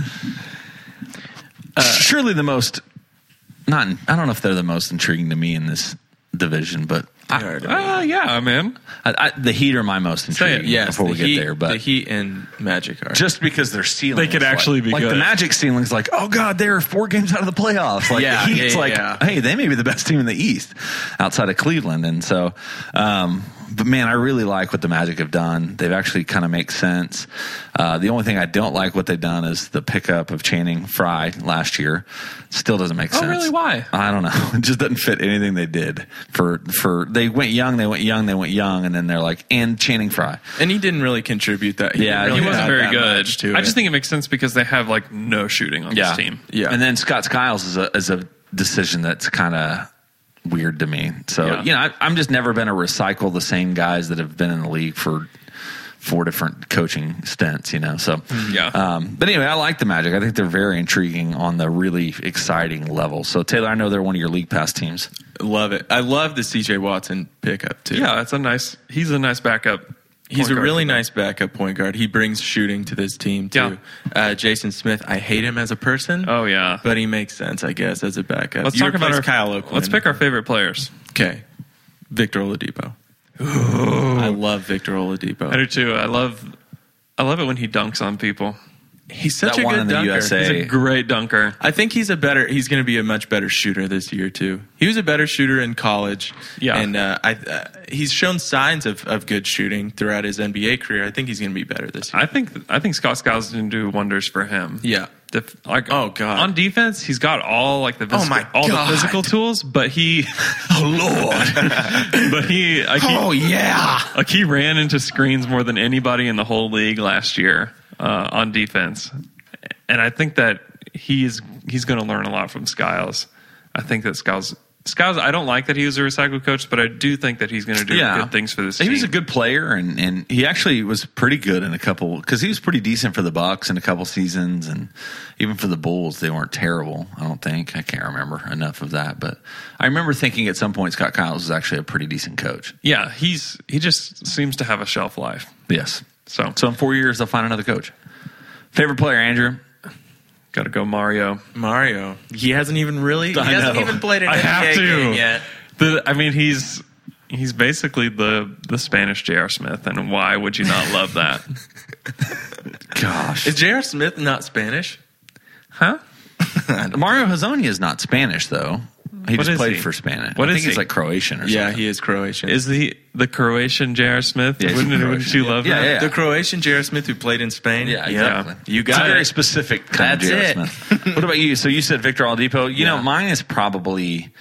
Surely the most, I don't know if they're the most intriguing to me in this division, but Yeah, man. the Heat are my most intriguing Yes, before we get there. But the Heat and Magic are. just because their ceiling, They could is actually be like good. the Magic ceiling's like, oh god, they're 4 games out of the playoffs. Like Yeah, the Heat's yeah, like, yeah. hey, they may be the best team in the East outside of Cleveland, and so. But man, I really like what the Magic have done. They've actually kind of make sense. The only thing I don't like what they've done is the pickup of Channing Frye last year. Still doesn't make sense. really? Why? I don't know. It just doesn't fit anything they did. They went young, and then they're like, and Channing Frye. and he didn't really contribute that. Yeah, didn't really He wasn't add very that good. much to I it. just think it makes sense because they have like no shooting on this team. Yeah. And then Scott Skiles is a decision that's kind of weird to me. So, Yeah. I'm just never been to recycle the same guys that have been in the league for 4 different coaching stints, So, Yeah. But anyway, I like the Magic. I think they're very intriguing on the really exciting level. So, Taylor, I know they're one of your league pass teams. Love it. I love the C.J. Watson pickup too. Yeah, he's a nice backup. He's point a guard really for them. nice backup point guard. He brings shooting to this team too. Jason Smith, I hate him as a person. Oh, yeah. but he makes sense, I guess, as a backup. Let's You talk about replace Kyle O'Quinn. Let's pick our favorite players. Okay, Victor Oladipo. I love Victor Oladipo. I do too. I love it when he dunks on people. He's such That a one good in the dunker. USA. He's a great dunker. I think he's going to be a much better shooter this year too. He was a better shooter in college, Yeah. and he's shown signs of good shooting throughout his NBA career. I think he's going to be better this year. I think Scott Skiles can do wonders for him. Yeah. Oh, God. On defense, he's got all like the Oh, my the physical tools, but he but he he ran into screens more than anybody in the whole league last year on defense, and I think that he's going to learn a lot from Skiles. I think that Skiles. I don't like that he was a recycled coach, but I do think that he's going to do good things for this team. He was a good player, and he actually was pretty good in a couple, because he was pretty decent for the Bucks in a couple seasons, and even for the Bulls, they weren't terrible. I don't think. I can't remember enough of that, but I remember thinking at some point Scott Skiles was actually a pretty decent coach. Yeah, he just seems to have a shelf life. Yes. So in 4 years they'll find another coach. Favorite player, Andrew? got to go Mario. Mario. He hasn't even played an I have NBA to. game yet. He's basically the Spanish J.R. Smith, and why would you not love that? Gosh. Is J.R. Smith not Spanish? Huh? Mario Hezonja is not Spanish, though. He What just is played he? for Spanish. What I is think he's he? like Croatian or something. Yeah, he is Croatian. Is the Croatian J.R. Smith? Yeah, he's Wouldn't Croatian. you love Yeah, that? yeah. The Croatian J.R. Smith who played in Spain? Yeah, exactly. You It's a got very it. specific kind That's of J.R. it. Smith. What about you? So you said Victor Oladipo. You know, Yeah. mine is probably,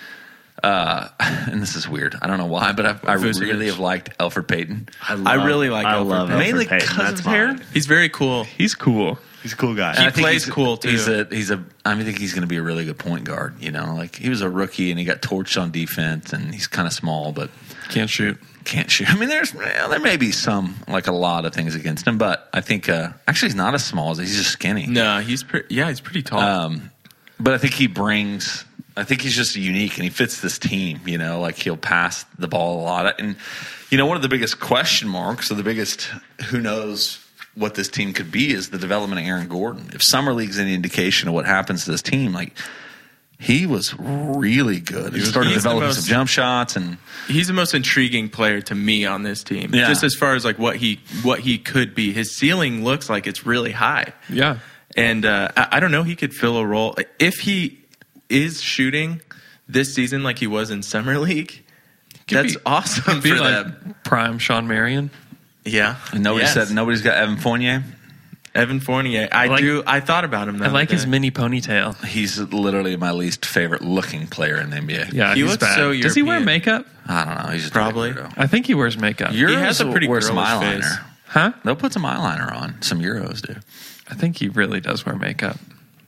and this is weird. I don't know why, but I Vucevic. really have liked Alfred Payton. I really like I Alfred love Payton. Alfred Mainly Payton. 'cause That's of his hair? fine. He's very cool. He's cool. He's a cool guy. And I think plays he's- cool, too. I think he's going to be a really good point guard. You know, like he was a rookie and he got torched on defense, and he's kind of small, but Can't shoot. can't shoot. I mean, there may be a lot of things against him, but I think actually he's not as small as he's just skinny. No, he's pretty tall. But I think I think he's just unique and he fits this team, you know, like he'll pass the ball a lot. And, you know, one of the biggest question marks or the biggest who knows what this team could be is the development of Aaron Gordon. If Summer League's any indication of what happens to this team, like he was really good. He started he's the developing most- some jump shots and He's the most intriguing player to me on this team. Yeah. Just as far as like what he could be. His ceiling looks like it's really high. Yeah. And I don't know, he could fill a role. If he is shooting this season like he was in Summer League, that's awesome Be for like them. prime Sean Marion. Yeah. and nobody's got Evan Fournier. Evan Fournier. I thought about him. I like his mini ponytail. He's literally my least favorite looking player in the NBA. Yeah, He he's looks bad. so Does he wear European. makeup? I don't know. He's just Probably. a weirdo. I think he wears makeup. Euros has a pretty wear some girlish eyeliner. face. Huh? They'll put some eyeliner on. Some Euros do. I think he really does wear makeup.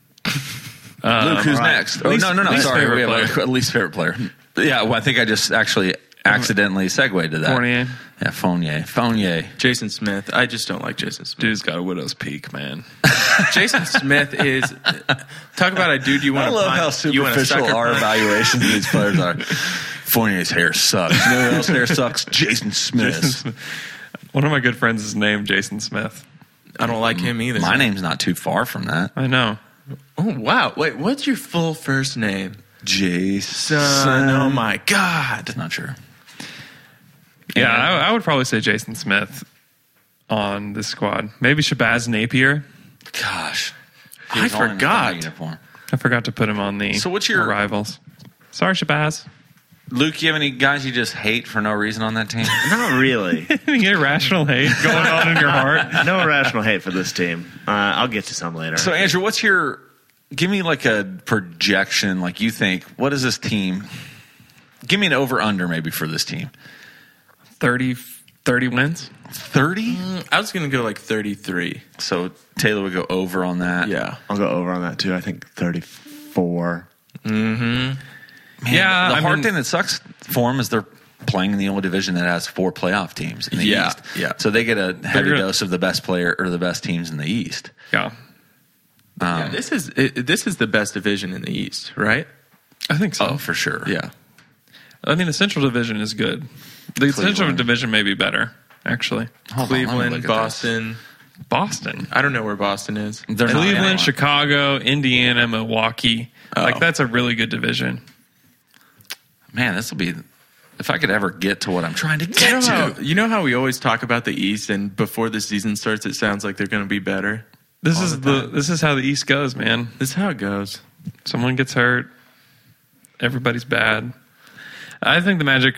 Luke, who's right. next? Oh, Least- no. least Sorry, favorite we have player. a least favorite player. Yeah, well, I think I just actually accidentally segued to that. Fournier. Yeah, Fournier. Jason Smith. I just don't like Jason Smith. Dude's got a widow's peak, man. Jason Smith is talk about a dude you want I to love how you want to superficial sucker our punch. evaluations of these players are. Fournier's hair sucks. You know who else's hair sucks? Jason Smith. One of my good friends is named Jason Smith. I don't like him either. My name's not too far from that. I know. Oh wow! Wait, what's your full first name? Jason. Oh my God! Not sure. Yeah, I would probably say Jason Smith on this squad. Maybe Shabazz Napier. Gosh. He I was on in the forgot. uniform. I forgot to put him on the So what's your- rivals. Sorry, Shabazz. Luke, you have any guys you just hate for no reason on that team? Not really. Any irrational hate going on in your heart? No irrational hate for this team. I'll get to some later. So, Andrew, give me like a projection, like you think, what is this team? Give me an over-under maybe for this team. 30 wins? 30? I was gonna go like 33. So Taylor would go over on that. Yeah. I'll go over on that too. I think 34. Man, Yeah, The I hard mean- thing that sucks for them is they're playing in the only division that has 4 playoff teams in the Yeah, East. yeah. So they get a heavy gonna- dose of the best player or the best teams in the East. Yeah. Yeah, this is the best division in the East, right? I think so. Oh, for sure. Yeah. I mean, the Central Division is good. The Central Division may be better, actually. Hold on, let me look Cleveland, at this. Boston. Boston. I don't know where Boston is. They're not Cleveland, anymore. Chicago, Indiana, Milwaukee. Oh. Like, that's a really good division. Man, this will be, if I could ever get to what I'm trying to get to. You know how we always talk about the East, and before the season starts, it sounds like they're going to be better. This is how the East goes, man. This is how it goes. Someone gets hurt, everybody's bad. I think the Magic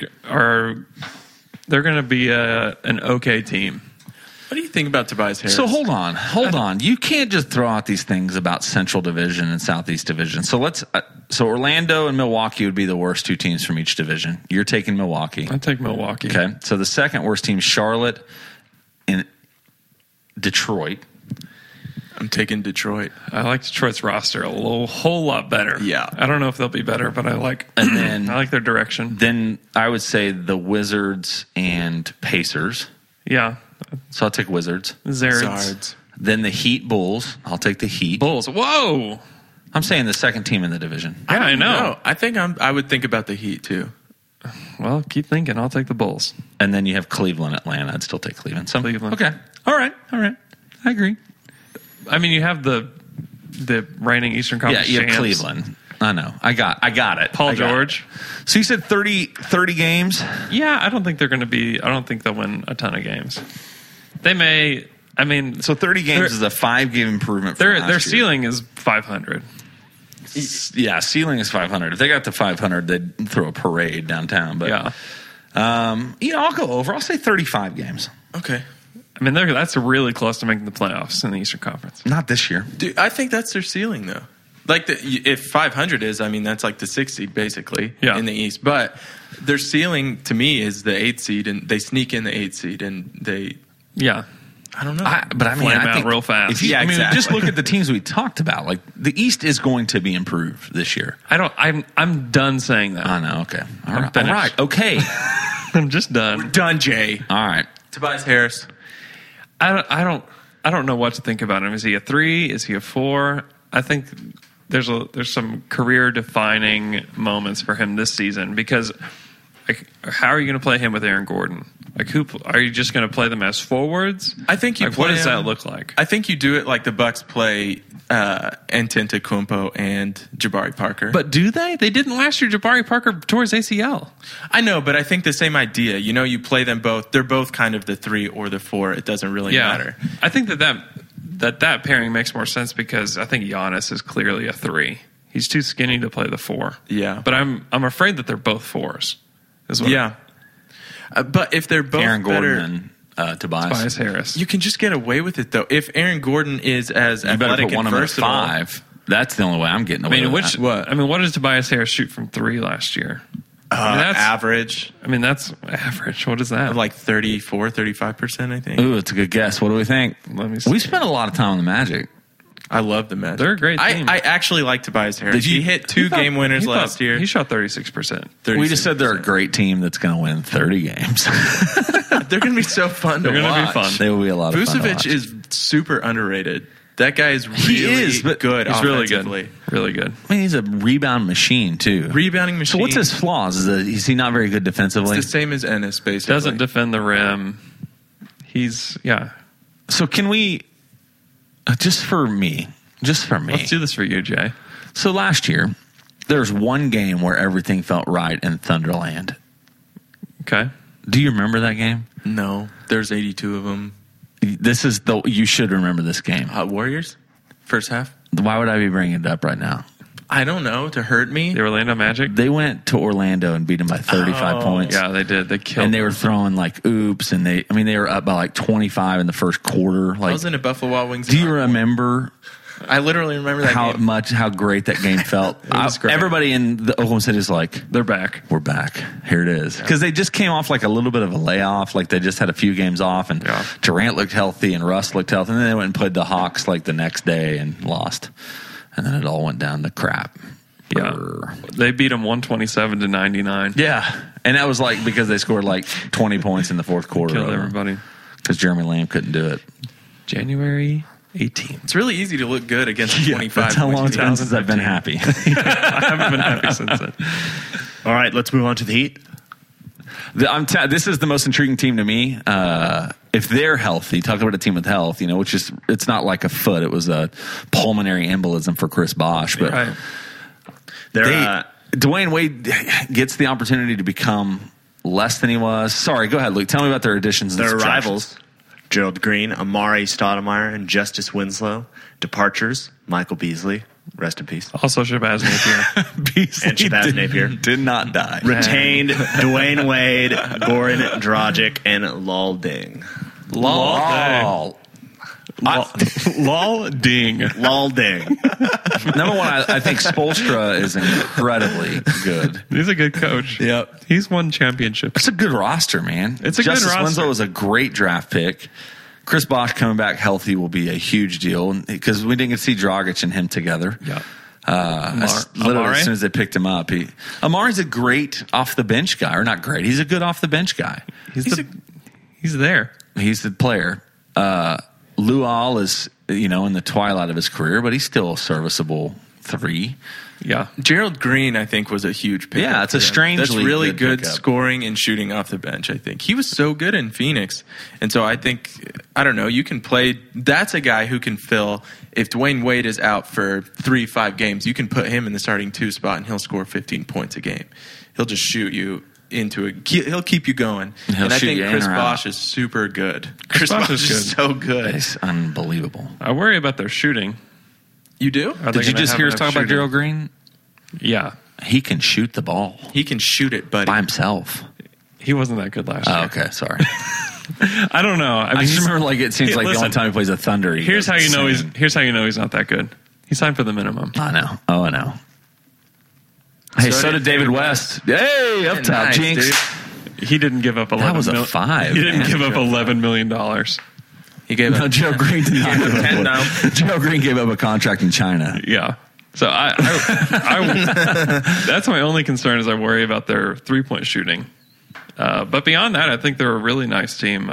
they're going to be an okay team. What do you think about Tobias Harris? So hold on. You can't just throw out these things about Central Division and Southeast Division. So so Orlando and Milwaukee would be the worst two teams from each division. You're taking Milwaukee. I take Milwaukee. Okay. So the second worst team, Charlotte and Detroit. I'm taking Detroit. I like Detroit's roster a whole lot better. Yeah. I don't know if they'll be better, but I like And then I like their direction. Then I would say the Wizards and Pacers. Yeah. So I'll take Wizards. Zards. Then the Heat Bulls. I'll take the Heat. Bulls. Whoa. I'm saying the second team in the division. Yeah, I know. No, I think I would think about the Heat too. Well, keep thinking. I'll take the Bulls. And then you have Cleveland, Atlanta. I'd still take Cleveland. So, Cleveland. Okay. All right. I agree. I mean, you have the reigning Eastern Yeah, Conference you have champs. Cleveland. I know. I got it. Paul I got George. it. So you said 30 games? Yeah, I don't think they're going to be. I don't think they'll win a ton of games. They may. I mean, So 30 games is a 5-game improvement from last their year. ceiling is 500. Yeah, ceiling is 500. If they got to 500, they'd throw a parade downtown. But Yeah. I'll go over. I'll say 35 games. Okay. I mean, that's really close to making the playoffs in the Eastern Conference. Not this year. Dude, I think that's their ceiling though. Like if 500 is, I mean, that's like the 6th seed basically in the East. But their ceiling to me is the 8th seed, and they sneak in the 8th seed, and they. Yeah. I don't know. Flame out think real fast. If you, Yeah, exactly. just look at the teams we talked about. Like the East is going to be improved this year. I'm done saying that. I know. Okay. All I'm right. finished. All right. Okay. I'm just done. Done, Jay. All right. Tobias Harris. I don't know what to think about him. Is he a 3? Is he a 4? I think there's some career defining moments for him this season because like, how are you going to play him with Aaron Gordon? Like, who are you just going to play them as forwards? I think you. Like, what play does him- that look like? I think you do it like the Bucks play Antetokounmpo and Jabari Parker. But do they? They didn't last year. Jabari Parker tore his ACL. I know, but I think the same idea. You know, you play them both. They're both kind of the 3 or the 4. It doesn't really matter. I think that pairing makes more sense because I think Giannis is clearly a 3. He's too skinny to play the 4. Yeah. But I'm afraid that they're both 4s. Is what Yeah. But if they're both Aaron better, Gordon and Tobias. Tobias Harris. you can just get away with it though. If Aaron Gordon is as You better athletic put one and of them at versatile, 5. That's the only way I'm getting away with that. what does Tobias Harris shoot from 3 last year? average, That's average. What is that? like 34, 35%, I think. Ooh, it's a good guess. What do we think? Let me see. We spent a lot of time on the Magic. I love the Magic. They're a great team. I actually like Tobias Harris. Did you- He hit 2 game winners last year. He shot 36%. We just said they're a great team that's going to win 30 games. They're going to be so fun They're to gonna be watch. fun. They will be a lot of fun to Vucevic watch. is super underrated. That guy is really is, but good. He's really good. offensively. Really good. I mean, he's a rebound machine, too. Rebounding machine. So what's his flaws? Is he not very good defensively? It's the same as Ennis, basically. Doesn't defend the rim. He's, So can we, just for me. Let's do this for you, Jay. So last year, there's one game where everything felt right in Thunderland. Okay. Do you remember that game? No, there's 82 of them. You should remember this game. Warriors, first half. Why would I be bringing it up right now? I don't know, to hurt me. The Orlando Magic? They went to Orlando and beat them by 35 points. Yeah, they did. They killed And they were them. throwing like oops, and they were up by like 25 in the first quarter. I Like, was in a Buffalo Wild Wings. do you remember I literally remember that game. how great that game felt? was great. Everybody in the Oklahoma City is like, They're back. we're back. Here it is. Because they just came off like a little bit of a layoff. Like they just had a few games off, and Yeah. Durant looked healthy and Russ looked healthy. And then they went and played the Hawks like the next day and lost. And then it all went down to crap. Yeah. They beat them 127-99. Yeah. And that was like because they scored like 20 points in the fourth quarter. Killed everybody. Because Jeremy Lamb couldn't do it. January 18th. It's really easy to look good against a 25. That's how long it's been since I've been 2015. happy. I haven't been happy since then. All right, let's move on to the Heat. This is the most intriguing team to me. If they're healthy, talk about a team with health, which is, it's not like a foot. It was a pulmonary embolism for Chris Bosh. But Right. Dwayne Wade gets the opportunity to become less than he was. Sorry, go ahead, Luke. Tell me about their additions. and They're subtractions. rivals. Gerald Green, Amari Stoudemire, and Justice Winslow. Departures, Michael Beasley. Rest in peace. Also Shabazz Napier. And Shabazz Napier. Did not die. Retained Dwayne Wade, Goran Dragic, and Lol Ding. Lol. Lol ding. Lol Ding. Number one, I think Spoelstra is incredibly good. He's a good coach. Yep. He's won championships. It's a good roster, man. It's a good Justice roster. Winslow is a great draft pick. Chris Bosh coming back healthy will be a huge deal because we didn't get to see Dragic and him together. Yeah. Literally, Amari? as soon as they picked him up, Amari's a great off the bench guy, or not great. He's a good off the bench guy. He's there. He's the player. Lual is in the twilight of his career, but he's still a serviceable 3. Yeah. Gerald Green, I think, was a huge pickup. Yeah, it's a for them. strangely That's really good good pickup. scoring and shooting off the bench, I think. He was so good in Phoenix. And so I think, I don't know, you can play. That's a guy who can fill. If Dwayne Wade is out for 3-5 games, you can put him in the starting 2 spot and he'll score 15 points a game. He'll just shoot you into a. He'll keep you going. He'll and I shoot think you in Chris or out. Bosh is super good. Chris Bosh is is so good. It's unbelievable. I worry about their shooting. You do? Are they Did you gonna just have hear us enough talk about shooting? Gerald Green? Yeah. He can shoot the ball He can shoot it, buddy. by himself. He wasn't that good last year. Oh, okay, sorry. I don't know. I just remember it seems like the only time he plays a Thunder. Here's how you know he's not that good. He signed for the minimum. I know. Oh, I know. Hey, so did David West. Hey, up top, Nice, Jinx. dude. He didn't give up 11 That was a mil- 5. He didn't man. give up $11 million. He gave No, up. Joe Green did not give up 10 now. Joe Green gave up a contract in China. Yeah. So I that's my only concern is I worry about their 3-point shooting. But beyond that, I think they're a really nice team.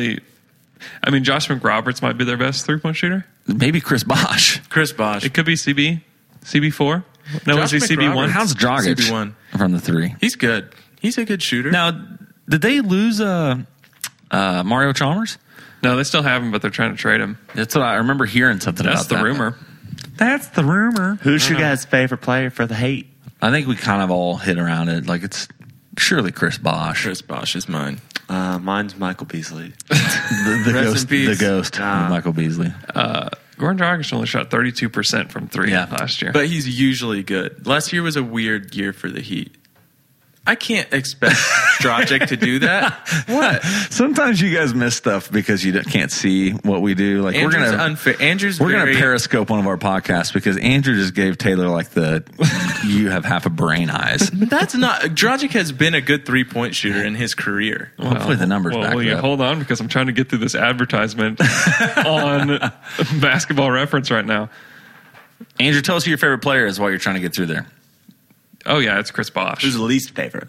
Josh McRoberts might be their best 3-point shooter. Maybe Chris Bosh. Chris Bosh. It could be CB4. No, Josh is he CB1? McRoberts. How's Dragic CB1. from the 3? He's good. He's a good shooter. Now, did they lose Mario Chalmers? No, they still have him, but they're trying to trade him. That's what I remember hearing something That's about the that. rumor. That's the rumor. Who's your guys' favorite player for the hate? I think we kind of all hit around it. Like, it's surely Chris Bosh. Chris Bosh is mine. Mine's Michael Beasley. The Rest ghost, in peace. the ghost of Michael Beasley. Goran Dragic only shot 32% from 3 Yeah. last year. But he's usually good. Last year was a weird year for the Heat. I can't expect Dragic to do that. What? Sometimes you guys miss stuff because you can't see what we do. Like Andrew's we're gonna unfair. Andrew's we're very, gonna Periscope one of our podcasts because Andrew just gave Taylor like the you have half a brain eyes. That's not. Dragic has been a good 3-point shooter in his career. Hopefully the numbers back Well, it you up. hold on because I'm trying to get through this advertisement on Basketball Reference right now. Andrew, tell us who your favorite player is while you're trying to get through there. Oh yeah, it's Chris Bosh. Who's the least favorite?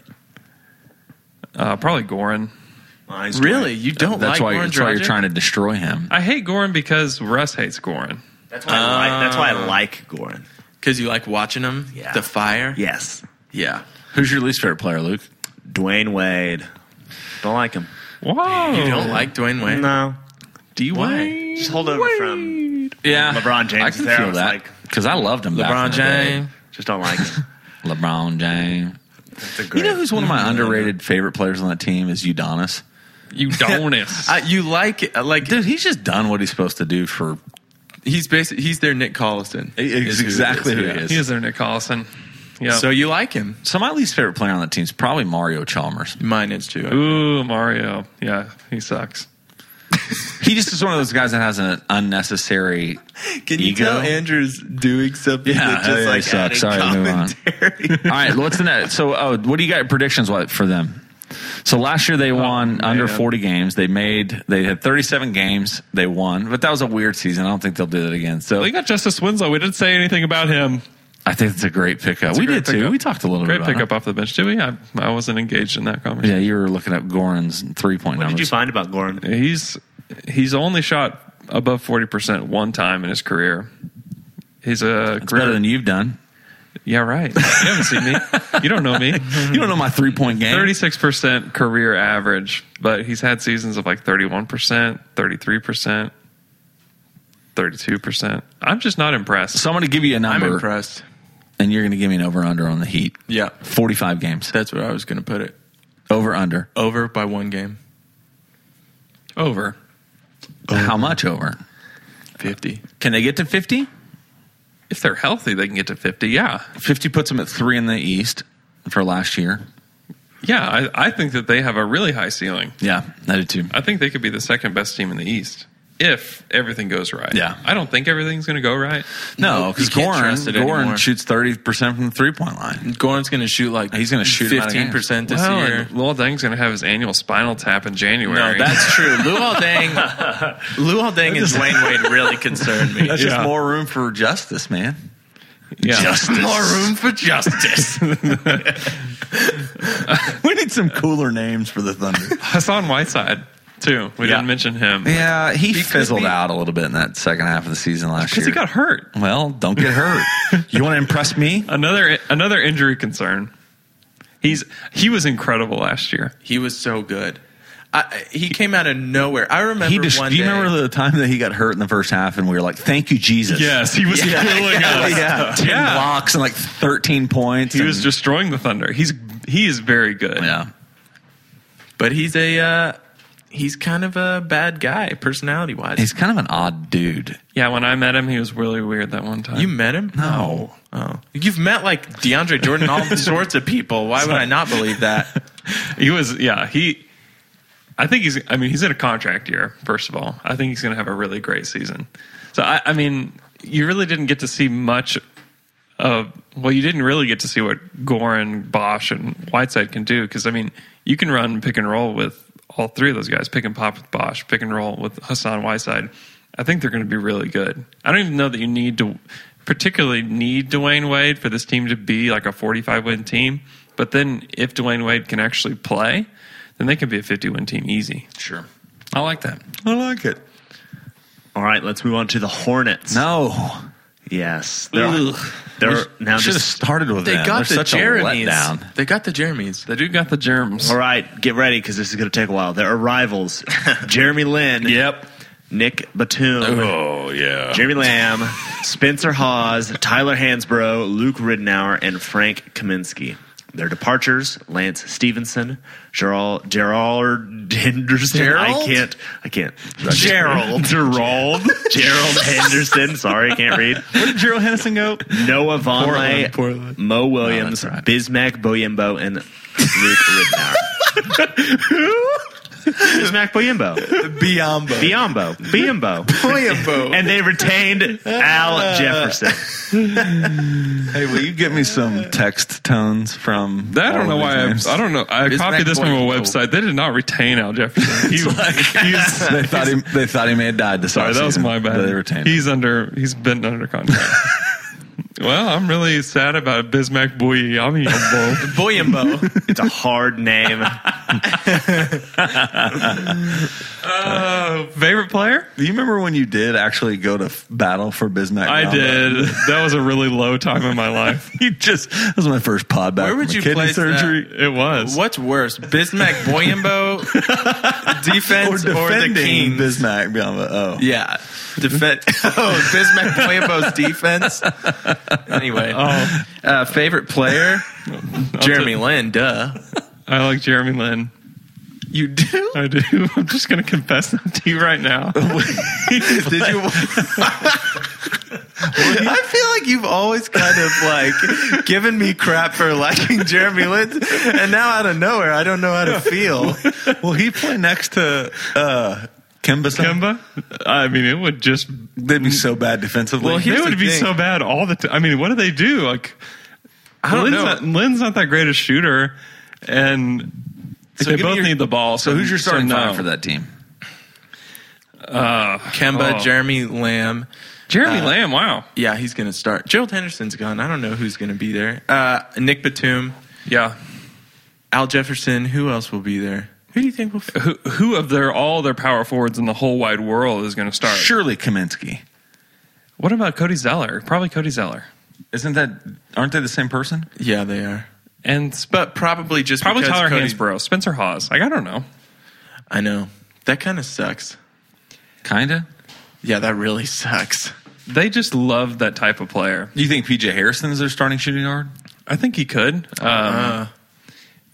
Probably Goran. Mine's Really? You don't That's like why, Goran that's why you're Dragic? trying to destroy him. I hate Goran because Russ hates Goran. That's why I like Goran. Because you like watching him. Yeah. The fire. Yes. Yeah. Who's your least favorite player, Luke? Dwayne Wade. Don't like him. Whoa! You don't like Dwayne Wade? No. D-Wade. Just hold over from Yeah, LeBron James I is can there. I feel was that like, because I loved him. back LeBron in the day. James. just don't like him. LeBron James. That's a You great. know who's one of my underrated favorite players on that team is Udonis. Udonis. You like it. Like, Dude, he's just done what he's supposed to do for. he's basically, he's their Nick Collison. It's exactly who he is. He is their Nick Collison. Yeah. So you like him. So my least favorite player on that team is probably Mario Chalmers. Mine is too. Ooh, Mario. Yeah, he sucks. He just is one of those guys that has an unnecessary Can you ego. tell Andrew's doing something Yeah, that just yeah, like he sucks. adding Sorry, move on. commentary? All right, what's the next? So, what do you got predictions for them? So last year they won under man. 40 games. They had 37 games. They won, but that was a weird season. I don't think they'll do that again. So They got Justice Winslow. We didn't say anything about him. I think it's a great pickup. We great did too. pickup. We talked a little Great bit about pickup off the bench, did we? I wasn't engaged in that it. conversation. Yeah, you were looking up Goran's 3-point What numbers. did you find about Goran? He's only shot above 40% one time in his career. He's a It's better than you've done. Yeah, right. You haven't seen me. You don't know me. You don't know my 3-point game. 36% career average, but he's had seasons of like 31%, 33%, 32%. I'm just not impressed. So I'm going to give you a I'm number, impressed. and you're going to give me an over/under on the Heat. Yeah, 45 games. that's where I was going to put it. Over/under. Over by one game. Over. How much over? 50. Can they get to 50? If they're healthy, they can get to 50. Yeah. 50 puts them at 3 in the East for last year. Yeah. I think that they have a really high ceiling. Yeah, I do too. I think they could be the second best team in the East if everything goes right. Yeah. I don't think everything's going to go right. No, because you can't trust it Goran anymore. shoots 30% from the 3-point line. Goran's going to shoot like He's gonna shoot him out of 15% this Well, year. and Luol Deng's going to have his annual spinal tap in January. No, that's true. Luol Deng and Dwayne Wade really concerned me. That's Yeah. just more room for justice, man. yeah. Justice. More room for justice. We need some cooler names for the Thunder. Hassan Whiteside, too. We Yeah. didn't mention him. Yeah, he could fizzled be- out a little bit in that second half of the season last year. Because he got hurt. Well, don't get hurt. You want to impress me? Another injury concern. He was incredible last year. He was so good. He came out of nowhere. I remember one Do you day. remember the time that he got hurt in the first half and we were like, thank you, Jesus? Yes, he was killing us. Yeah. 10 Yeah. blocks and like 13 points. He and- was destroying the Thunder. He is very good. Yeah. But he's kind of a bad guy, personality wise. He's kind of an odd dude. Yeah, when I met him, he was really weird that one time. You met him? No. Oh, you've met like DeAndre Jordan, all sorts of people. Why would I not believe that? He was, yeah, I think he's in a contract year, first of all. I think he's going to have a really great season. So, I mean, you really didn't get to see much of, well, you didn't really get to see what Goran, Bosch, and Whiteside can do. Because, I mean, you can run pick and roll with all three of those guys, pick and pop with Bosch, pick and roll with Hassan Whiteside. I think they're going to be really good. I don't even know that you particularly need Dwayne Wade for this team to be like a 45-win team. But then if Dwayne Wade can actually play, then they can be a 50-win team easy. Sure. I like that. I like it. All right, let's move on to the Hornets. No. Yes. They're now Should have just started with They them. got They're the such a Jeremys. letdown. They got the Jeremys. They do got the germs. all right. Get ready because this is going to take a while. There are rivals: Jeremy Lin, Nick Batum, Oh, yeah. Jeremy Lamb, Spencer Hawes, Tyler Hansbrough, Luke Ridenour, and Frank Kaminsky. Their departures: Lance Stevenson, Gerald Henderson. Gerald? I can't. Gerald Henderson. Sorry, I can't read. Where did Gerald Henderson go? Noah Vonleh, Portland. Mo Williams, that's right. Bismack Boyembo, and Luke Ridenour. Who? Bismack Boyembo. Biombo. And they retained Al Jefferson. Hey, will you get me some text tones from I don't all know of why. these names? I don't know. I Bismack copied this from a Boyembo. website. They did not retain Al Jefferson. They thought he may have died this Sorry, that was offseason, my bad. but They retained him. He's been under contract. Well, I'm really sad about Bismack Boyembo. Boyembo. It's a hard name. Favorite player? Do you remember when you did actually go to battle for Bismack? I Biombo? did. That was a really low time in my life. That was my first pod back Where from would a you kidney place that? surgery. It was. What's worse, Bismack Boyembo defense or the defending Kings? Bismack Biombo. Oh. Yeah. Bismack Boyembo's defense. Anyway. Favorite player? Jeremy Lin, duh. I like Jeremy Lin. You do? I do. I'm just going to confess that to you right now. Did you? I feel like you've always kind of like given me crap for liking Jeremy Lin, and now out of nowhere, I don't know how to feel. Will he play next to Kemba? Kemba? I mean, it would just. They'd be so bad defensively. Well, They here's would the be thing. so bad all the time. I mean, what do they do? Like, I don't know. Lynn's not that great a shooter, and So they give me both your- need the ball. so who's your starting no. five for that team? Kemba, Oh. Jeremy Lamb. Jeremy Lamb, wow. Yeah, he's going to start. Gerald Henderson's gone. I don't know who's going to be there. Nick Batum, Yeah. Al Jefferson. Who else will be there? Who do you think will? Who of all their power forwards in the whole wide world is going to start? Surely Kaminsky. What about Cody Zeller? Probably Cody Zeller. Aren't they the same person? Yeah, they are. And But probably just probably because Tyler Cody- Hansbrough, Spencer Hawes. Like, I don't know. I know that kind of sucks. Kinda. Yeah, that really sucks. They just love that type of player. Do you think PJ Harrison is their starting shooting guard? I think he could.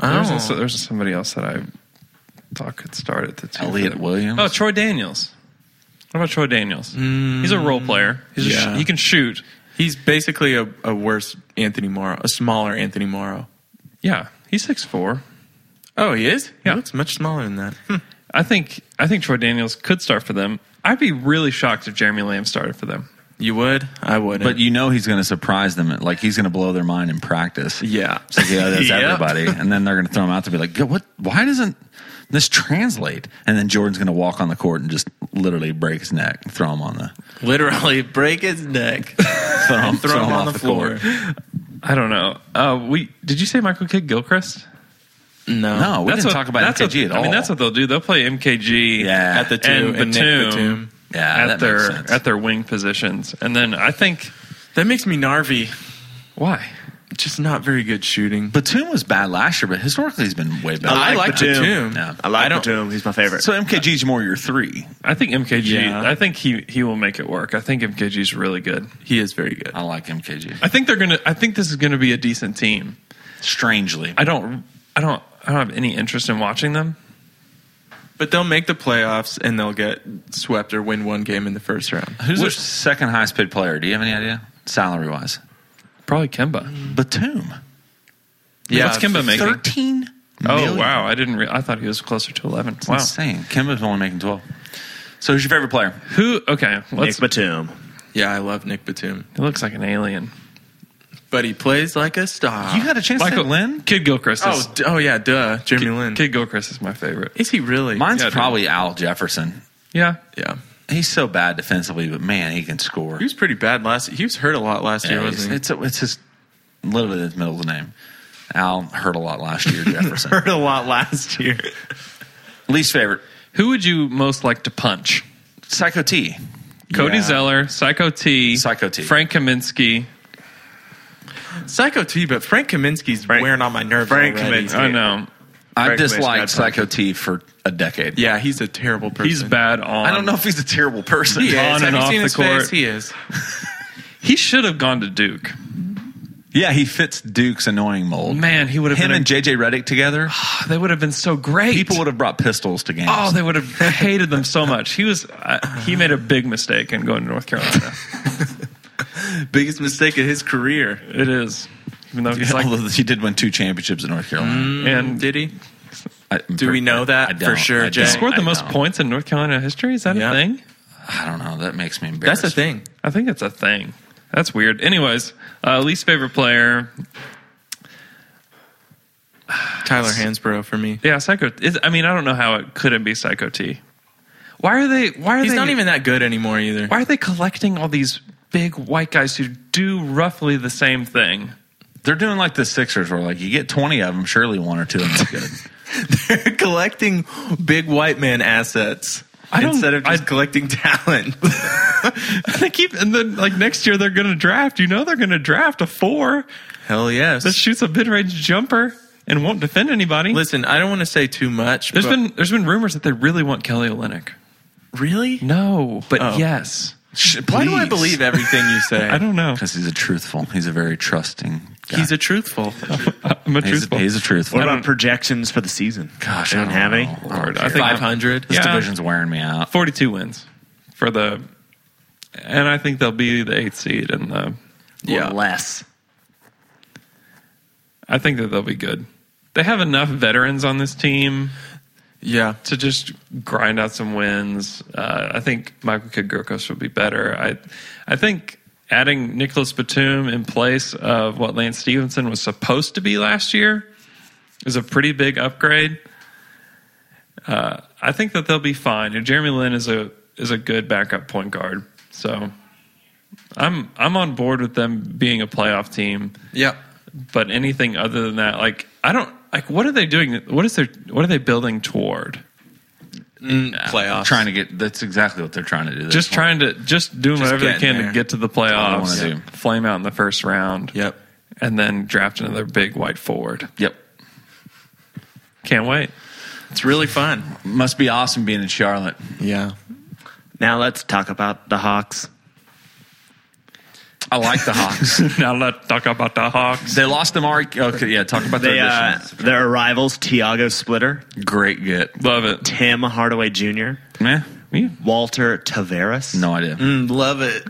There's Oh. somebody else that I thought could start at the two. Elliot Williams? Oh, Troy Daniels. What about Troy Daniels? He's a role player. He can shoot. He's basically a worse Anthony Morrow, a smaller Anthony Morrow. Yeah, he's 6'4". Oh, he is? Yeah. He looks much smaller than that. I think Troy Daniels could start for them. I'd be really shocked if Jeremy Lamb started for them. You would? I wouldn't. But he's going to surprise them. Like, he's going to blow their mind in practice. Yeah. It's like, that's Yep. everybody. And then they're going to throw him out to be like, what? Why doesn't this translate? And then Jordan's going to walk on the court and just literally break his neck and throw him on the Literally break his neck. throw him on off the floor. court. I don't know. Did you say Michael Kidd Gilchrist? No, we didn't talk about MKG at all. I mean, that's what they'll do. They'll play MKG At the two. and Nick Batum Batum. Yeah, at that makes sense. their wing positions. And then I think, That makes me Narvi. why? Just not very good shooting. Batum was bad last year, but historically he's been way better. I like Batum. Yeah. I like I don't- Batum. He's my favorite. So MKG's more your 3. I think MKG, Yeah. I think he will make it work. I think MKG's really good. He is very good. I like MKG. I think this is going to be a decent team. Strangely. I don't have any interest in watching them. But they'll make the playoffs and they'll get swept or win one game in the first round. Who's their second highest paid player? Do you have any idea? Salary wise? Probably Kemba. Batum. Yeah, What's Kemba making? 13 Oh million. wow, I thought he was closer to 11. It's Wow. insane. Kemba's only making 12. So who's your favorite player? Who? Okay, Nick Batum. Yeah, I love Nick Batum. He looks like an alien. But he plays like a star. You had a chance to Michael say Lynn? Kid Gilchrist. Is, Oh yeah, duh. Jeremy Lin. Kid Gilchrist is my favorite. Is he really? Mine's Yeah, dude. probably Al Jefferson. Yeah, Yeah. He's so bad defensively, but man, he can score. He was pretty bad last. He was hurt a lot last year, Yeah, wasn't he? it's his literally his middle name. Al hurt a lot last year. Jefferson. Heard a lot last year. Least favorite. who would you most like to punch? Psycho T. Cody Yeah. Zeller, Psycho T, Psycho T. Frank Kaminsky. Psycho T, but Frank Kaminsky's wearing on my nerves Frank already. Kaminsky. I know I Frank Kaminsky, disliked I'd Psycho T for a decade. Yeah, he's a terrible person. he's bad on. I don't know if he's a terrible person. He is. On Have and you off seen the his court. face? He is. He should have gone to Duke. Yeah, he fits Duke's annoying mold. Man, he would have Him been. and JJ Redick together, They would have been so great. people would have brought pistols to games. Oh, they would have hated them so much. He made a big mistake in going to North Carolina. Biggest mistake of his career. It is, even though he's like, Although he did win 2 championships at North Carolina. and Did he? I- Do we know that I for don't. sure, I Jay? he don't. scored the I most don't. points in North Carolina history. Is that Yeah. a thing? I don't know. That makes me embarrassed. That's the thing. I think it's a thing. That's weird. Anyways, least favorite player. Tyler Hansbrough for me. Yeah, Psycho. I don't know how it couldn't be Psycho T. Why are they? He's not even that good anymore either. Why are they collecting all these big white guys who do roughly the same thing? They're doing like the Sixers, where like you get 20 of them, surely 1 or 2 of them is good. They're collecting big white man assets instead of just collecting talent. They keep, and then like next year they're going to draft. They're going to draft a 4 Hell yes. that shoots a mid-range jumper and won't defend anybody. Listen, I don't want to say too much. There's but been rumors that they really want Kelly Olynyk. really? No, but Oh. yes. Why do I believe everything you say? I don't know. Because he's a truthful. He's a very trusting guy. He's a truthful. I'm a He's truthful. a truthful. What about projections for the season? Gosh, They I don't have any. know. Lord, I think 500. This Yeah. division's wearing me out. 42 wins for the, and I think they'll be the 8th seed in the. Yeah. Or less. I think that they'll be good. They have enough veterans on this team Yeah. to just grind out some wins. I think Michael Kidd-Gilchrist will be better. I think adding Nicholas Batum in place of what Lance Stevenson was supposed to be last year is a pretty big upgrade. I think that they'll be fine. And Jeremy Lin is a good backup point guard. So I'm on board with them being a playoff team. Yeah. But anything other than that, like what are they doing? What are they building toward? Playoffs. Trying to get. That's exactly what they're trying to do. Just doing whatever they getting can there. to get to the all they playoffs, wanna do. flame out in the first round, Yep. and then draft another big white forward. Yep. Can't wait. It's really fun. Must be awesome being in Charlotte. Yeah. Now let's talk about the Hawks. I like the Hawks. Now let's talk about the Hawks. They lost Amari. Okay, yeah. Talk about their additions. Their rivals, Tiago Splitter, Great get. Love it. Tim Hardaway Jr., Yeah. Me? Walter Tavares. No idea. Love it.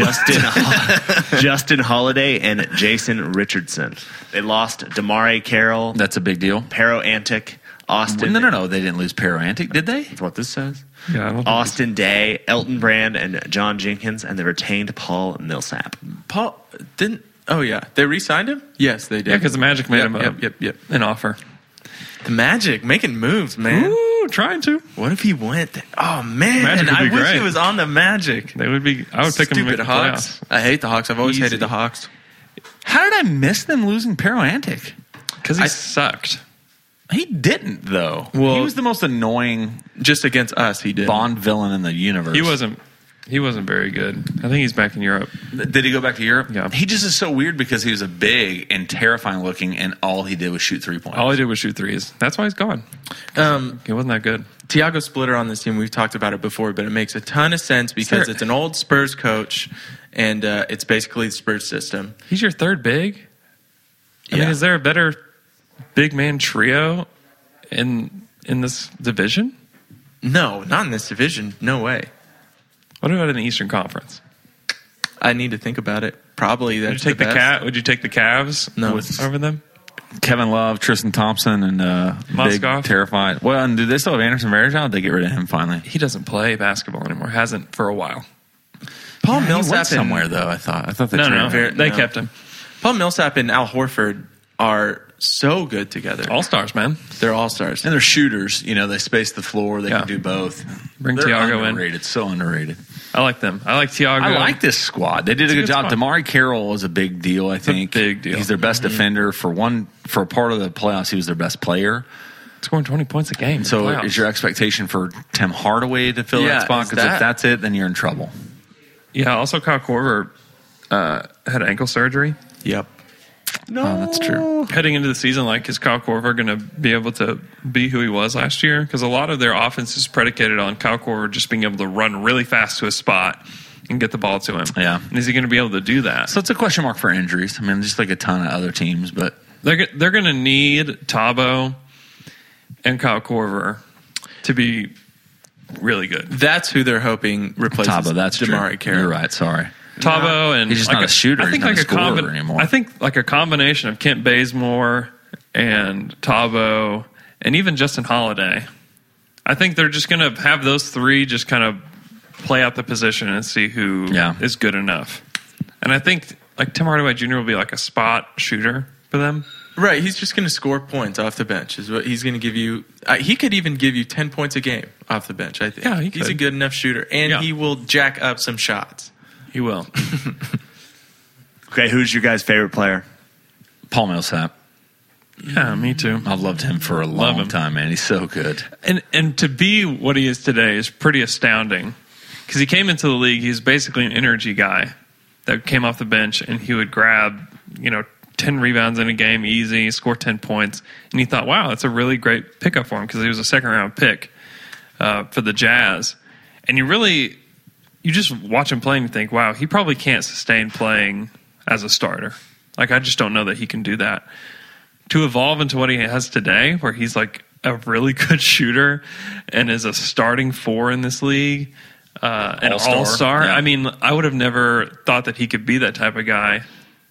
Justin Holiday, and Jason Richardson. They lost Damari Carroll, That's a big deal. Pero Antic, Austin. No. They didn't lose Paroantic, did they? That's what this says. Yeah, I don't think Austin Day, Elton Brand, and John Jenkins, and they retained Paul Millsap. Paul didn't. Oh yeah, they re-signed him. Yes, they did. Yeah, because the Magic made Yep, him an offer. The Magic making moves, man. Ooh, trying to. What if he went? Oh man, Magic would I be wish great. he was on the Magic. They would be. I would pick him to make Stupid the Hawks. playoffs. I hate the Hawks. I've always Easy. hated the Hawks. How did I miss them losing Paroantic? Because he sucked. He didn't, though. Well- he was the most annoying Just against us, he did. Bond villain in the universe. He wasn't very good. I think he's back in Europe. Did he go back to Europe? Yeah. He just is so weird because he was a big and terrifying looking, and all he did was shoot 3 points. All he did was shoot threes. That's why he's gone. He wasn't that good. Tiago Splitter on this team. We've talked about it before, but it makes a ton of sense because it's an old Spurs coach, and it's basically the Spurs system. He's your third big. I mean, is there a better big man trio in this division? No, not in this division. No way. What about in the Eastern Conference? I need to think about it. Probably Would you that's take the best. Would you take the Cavs No. over them? Kevin Love, Tristan Thompson, and big, Moskov? terrified. Well, and do they still have Anderson Varejao? They get rid of him finally. He doesn't play basketball anymore. Hasn't for a while. Paul He Millsap went and- somewhere though. I thought they No, traded him. they no. kept him. Paul Millsap and Al Horford are so good together. All stars, man. They're all stars. And they're shooters. You know, they space the floor. They Yeah. can do both. Bring They're Tiago in. underrated. So underrated. I like them. I like Tiago. I like this squad. They did a a good good job. squad. Damari Carroll is a big deal, I think. big deal. He's their best defender. For a part of the playoffs, he was their best player. Scoring 20 points a game. in So the playoffs. is your expectation for Tim Hardaway to fill Yeah, that spot? is Because if that- that's it, then you're in trouble. Yeah, also Kyle Korver had ankle surgery. Yep. No, that's true. Heading into the season, like, is Kyle Korver going to be able to be who he was last year? Because a lot of their offense is predicated on Kyle Korver just being able to run really fast to his spot and get the ball to him. Yeah. And is he going to be able to do that? So it's a question mark for injuries. I mean, just like a ton of other teams, but They're going to need Tabo and Kyle Korver to be really good. That's who they're hoping replaces Tabo, that's Damari true. Carroll. You're right. Sorry. Tabo and He's just not a shooter. I think He's not like a scorer anymore. I think like a combination of Kent Bazemore and Tabo and even Justin Holiday. I think they're just going to have those three just kind of play out the position and see who is good enough. And I think like Tim Hardaway Jr. will be like a spot shooter for them. Right, he's just going to score points off the bench. Is what he's going to give you. He could even give you 10 points a game off the bench. I think. Yeah, he he's a could. good enough shooter, and Yeah. he will jack up some shots. He will. Okay, who's your guys' favorite player? Paul Millsap. Yeah, me too. I've loved him for a Love long him. time, man. He's so good. And to be what he is today is pretty astounding because he came into the league. He's basically an energy guy that came off the bench and he would grab 10 rebounds in a game easy, score 10 points, and he thought, wow, that's a really great pickup for him because he was a second round pick for the Jazz. And you just watch him play and you think, wow, he probably can't sustain playing as a starter. Like, I just don't know that he can do that. To evolve into what he has today, where he's like a really good shooter and is a starting four in this league, an All-star. all-star. Yeah. I mean, I would have never thought that he could be that type of guy.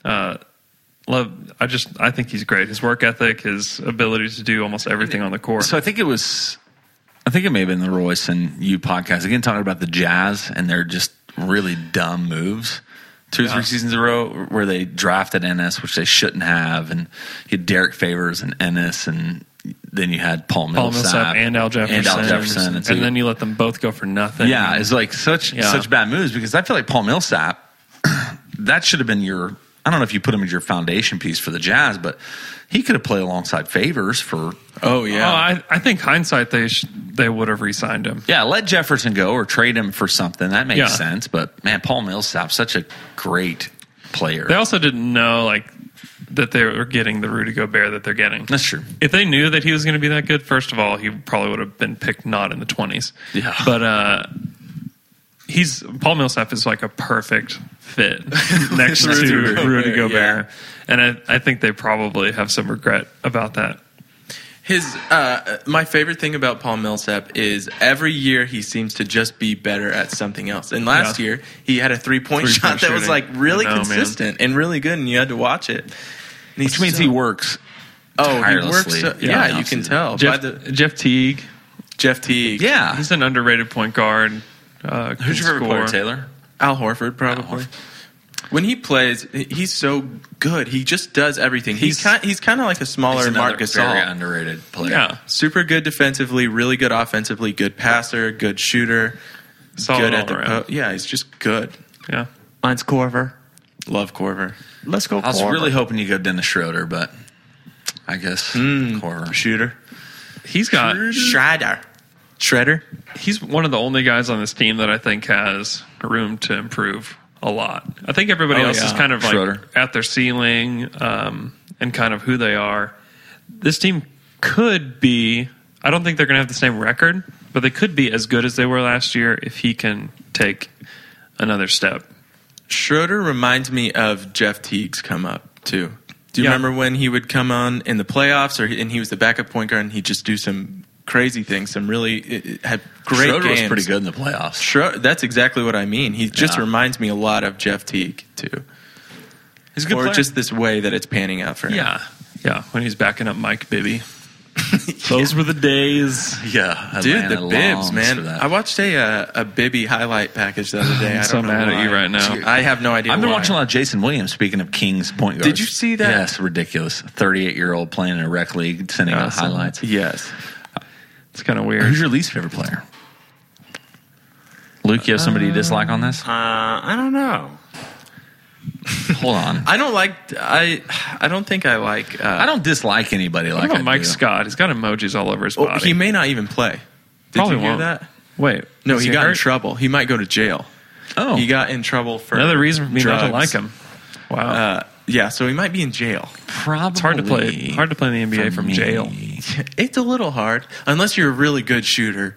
I think he's great. His work ethic, his ability to do almost everything on the court. So I think it may have been the Royce and you podcast again talking about the Jazz and their just really dumb moves. 2 or 3 seasons in a row where they drafted Ennis, which they shouldn't have, and you had Derek Favors and Ennis, and then you had Paul Millsap and Al Jefferson. And, so then you let them both go for nothing. yeah, it's like such bad moves because I feel like Paul Millsap, that should have been your. I don't know if you put him as your foundation piece for the Jazz, but he could have played alongside Favors for. Oh yeah, I think hindsight they would have re-signed him. Yeah, let Jefferson go or trade him for something. That makes Yeah. sense. But man, Paul Millsap, such a great player. They also didn't know that they were getting the Rudy Gobert that they're getting. That's true. If they knew that he was going to be that good, first of all, he probably would have been picked not in the 20s. Yeah. But Paul Millsap is like a perfect fit next to Rudy Gobert. yeah. And I think they probably have some regret about that. My favorite thing about Paul Millsap is every year he seems to just be better at something else. And last year he had a 3-point shot that was like really consistent and really good, and you had to watch it. Which means he works. Oh, he tirelessly. works. Yeah, you can tell. Jeff Teague. Jeff Teague. Yeah. He's an underrated point guard. Who's your favorite player, Taylor? Al Horford, probably. When he plays, he's so good. He just does everything. He's kind of like a smaller Marc Gasol. Very underrated player. Yeah. Super good defensively, really good offensively, good passer, good shooter, Solid good all at the around. yeah, he's just good. Yeah. Mine's Corver. Love Corver. Let's go. I was Corver. really hoping you go Dennis Schroeder, but I guess Corver. Shooter. He's got. Shredder. He's one of the only guys on this team that I think has room to improve a lot. I think everybody else is kind of like Schroeder. at their ceiling and kind of who they are. This team could be. I don't think they're going to have the same record, but they could be as good as they were last year if he can take another step. Schroeder reminds me of Jeff Teague's come up too. Do you remember when he would come on in the playoffs, and he was the backup point guard, and he'd just do some crazy things, some really had great Schroeder games. was pretty good in the playoffs. That's exactly what I mean. He just reminds me a lot of Jeff Teague too. He's a good Or player. just this way that it's panning out for him. Yeah. When he's backing up Mike Bibby. Those were the days. Yeah, Dude, Atlanta the bibs, longs man. for that. I watched a Bibby highlight package the other day. I'm I so don't know mad at why. you right now. I have no idea. I've been why. watching a lot of Jason Williams. Speaking of Kings point guards, Did you see that? Yes, ridiculous. 38-year-old playing in a rec league, sending out Awesome. highlights. Yes. It's kind of weird. Who's your least favorite player? Luke, you have somebody you dislike on this? I don't know. Hold on. I don't like. I don't think I like. I don't dislike anybody What like about I Mike do. Scott? He's got emojis all over his Oh, body. he may not even play. Did Probably you hear won't. that? Wait. No, is he got in hurt? trouble. He might go to jail. Oh, He got in trouble for Another reason for me not to drugs. like him. Wow. Yeah, so he might be in jail. probably. It's hard to play. Hard to play in the NBA from me. jail. It's a little hard unless you're a really good shooter.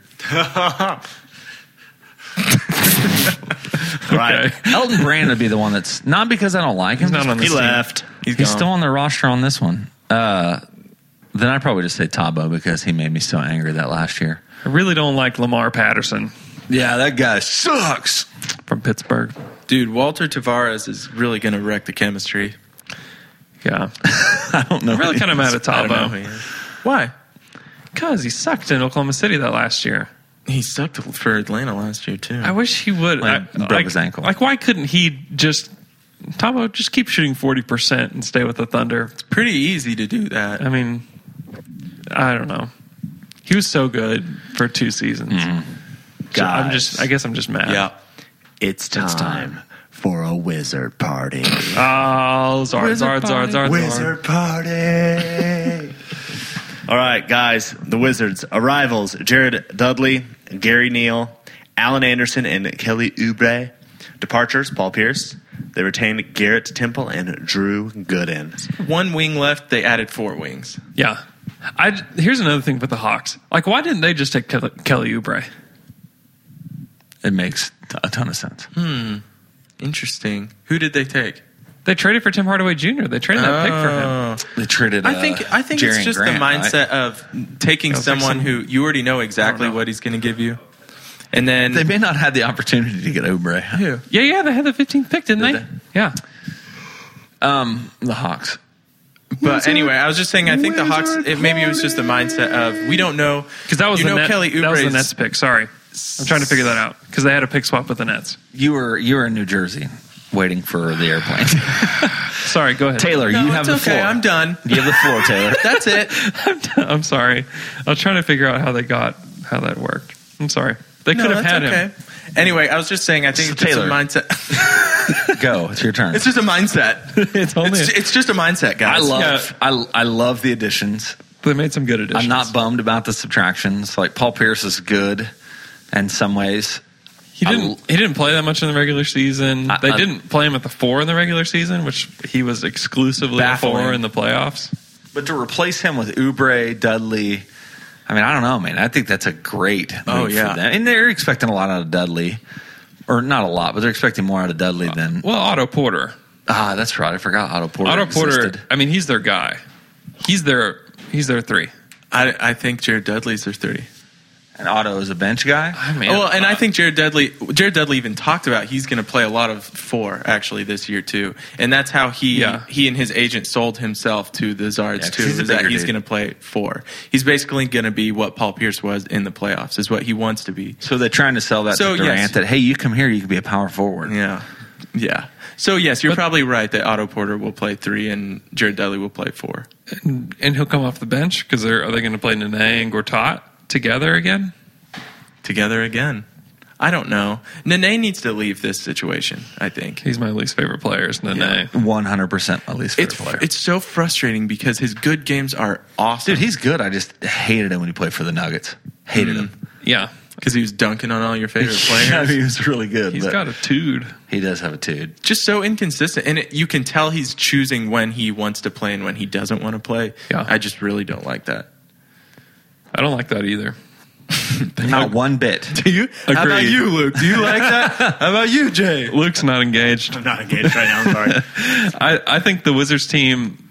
Right. Elton Brand would be the one that's not because I don't like him. He's not on He this team. left. He's gone. still on the roster on this one. Then I'd probably just say Tabo because he made me so angry that last year. I really don't like Lamar Patterson Yeah, that guy sucks. from Pittsburgh. Dude, Walter Tavares is really going to wreck the chemistry. Yeah. I don't know. I'm really kind of mad at I don't know who Tabo he is. Why? because he sucked in Oklahoma City that last year. He sucked for Atlanta last year, too. I wish he would. Broke his ankle. Like, why couldn't he just Tabo just keep shooting 40% and stay with the Thunder? Pretty easy to do that. I mean, I don't know. He was so good for 2 seasons. So I guess I'm just mad. Yeah. It's time for a wizard party. Oh, Zard. Wizard party. All right, guys. The Wizards. Arrivals: Jared Dudley, Gary Neal, Allen Anderson, and Kelly Oubre. Departures: Paul Pierce. They retained Garrett Temple and Drew Gooden. One wing left, they added 4 wings. Yeah. Here's another thing with the Hawks. Like, why didn't they just take Kelly Oubre? It makes a ton of sense. Interesting. Who did they take? They traded for Tim Hardaway Jr. They traded that pick for him. They traded. I think Jerry it's just Grant, the mindset of taking It was like someone some- who you already know exactly what he's going to give you. And then They may not have the opportunity to get Oubre. who? Yeah, they had the 15th pick, didn't Did they? Yeah. The Hawks. But anyway, I was just saying, I think the Hawks, maybe it was just the mindset of, we don't know. Because that was you the know Net, Kelly that was the Oubre's- Nets pick. Sorry. I'm trying to figure that out. Because they had a pick swap with the Nets. You were in New Jersey waiting for the airplane. Sorry, go ahead. Taylor, No, you have it's the okay. floor. I'm done. You have the floor, Taylor. That's it. I'm sorry. I was trying to figure out how that worked. I'm sorry. They could have had him. Anyway, I was just saying, I think So it's just a Taylor. mindset. Go. It's your turn. It's just a mindset. It's only It's just a mindset, guys. I love the additions. they made some good additions. I'm not bummed about the subtractions. Like Paul Pierce is good in some ways. He didn't play that much in the regular season. They I- didn't play him at the 4 in the regular season, which he was exclusively a 4 Baffling. in the playoffs. But to replace him with Oubre, Dudley, I mean, I don't know, man. I think that's a great move yeah. for them. And they're expecting a lot out of Dudley. Or not a lot, but they're expecting more out of Dudley than... Well, Otto Porter. that's right. I forgot Otto Porter Otto Porter. existed. I mean, he's their guy. He's their 3. I think Jared Dudley's their 3. And Otto is a bench guy. I think Jared Dudley even talked about he's going to play a lot of 4 actually this year too, and that's how he and his agent sold himself to the Zards too. He's a Is that bigger he's dude. going to play 4. He's basically going to be what Paul Pierce was in the playoffs. Is what he wants to be. So they're trying to sell that So, to Durant yes. that, hey, you come here, you can be a power forward. Yeah. So yes, you're probably right that Otto Porter will play 3 and Jared Dudley will play 4. And he'll come off the bench because are they going to play Nene and Gortat together again? Together again. I don't know. Nene needs to leave this situation, I think. He's my least favorite player, is Nene. Yeah. 100% at least favorite player. It's so frustrating because his good games are awesome. Dude, he's good. I just hated him when he played for the Nuggets. Hated him. Yeah. Because he was dunking on all your favorite players. Yeah, he was really good. He's but got a tude. he does have a dude. Just so inconsistent. And you can tell he's choosing when he wants to play and when he doesn't want to play. Yeah. I just really don't like that. I don't like that either. Not one bit. Do you? How about Agreed. you, Luke? Do you like that? How about you, Jay? Luke's not engaged. I'm not engaged right now. I'm sorry. I think the Wizards team,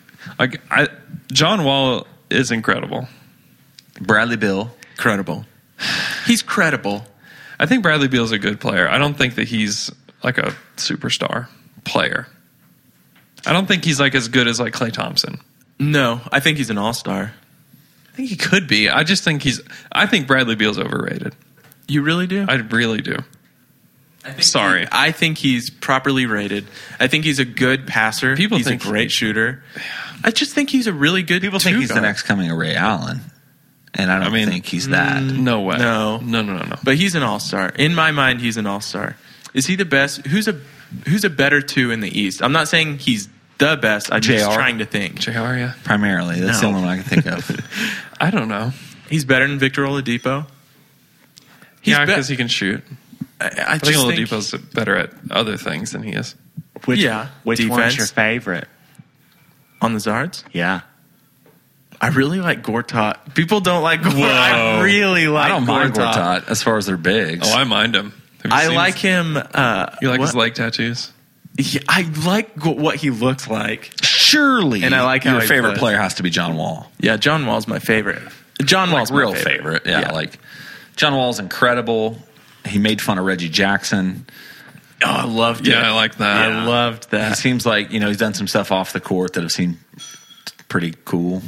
John Wall is incredible. Bradley Beal. Credible. He's credible. I think Bradley Beal's a good player. I don't think that he's like a superstar player. I don't think he's like as good as like Klay Thompson. No, I think he's an all-star. I think he could be. I just think I think Bradley Beal's overrated. You really do? I really do. Sorry. I think he's properly rated. I think he's a good passer. People he's think a great shooter. I just think he's a really good People think he's the two-guard. next coming of Ray Allen. And I don't think he's that. No way. No. No. But he's an all-star. In my mind, he's an all-star. Is he the best? Who's a better 2 in the East? I'm not saying he's the best. I'm just JR. trying to think. JR, yeah. Primarily. That's the only one I can think of. I don't know. He's better than Victor Oladipo. Yeah, because he can shoot. I I think just think Oladipo's better at other things than he is. Which defense. one's your favorite? on the Zards. Yeah. I really like Gortat. People don't like Gortat. I really like I don't mind Gortat. Gortat as far as their bigs. Oh, I mind him. Have you I seen like his- him. You like what? his leg tattoos? Yeah, I like what he looks like. Surely, And I like how your he favorite plays. player has to be John Wall. Yeah, John Wall's my favorite. John Wall's Real my favorite. Yeah, like John Wall's incredible. He made fun of Reggie Jackson. Oh, I loved it. Yeah, I like that. I loved He that. seems like he's done some stuff off the court that have seemed pretty cool.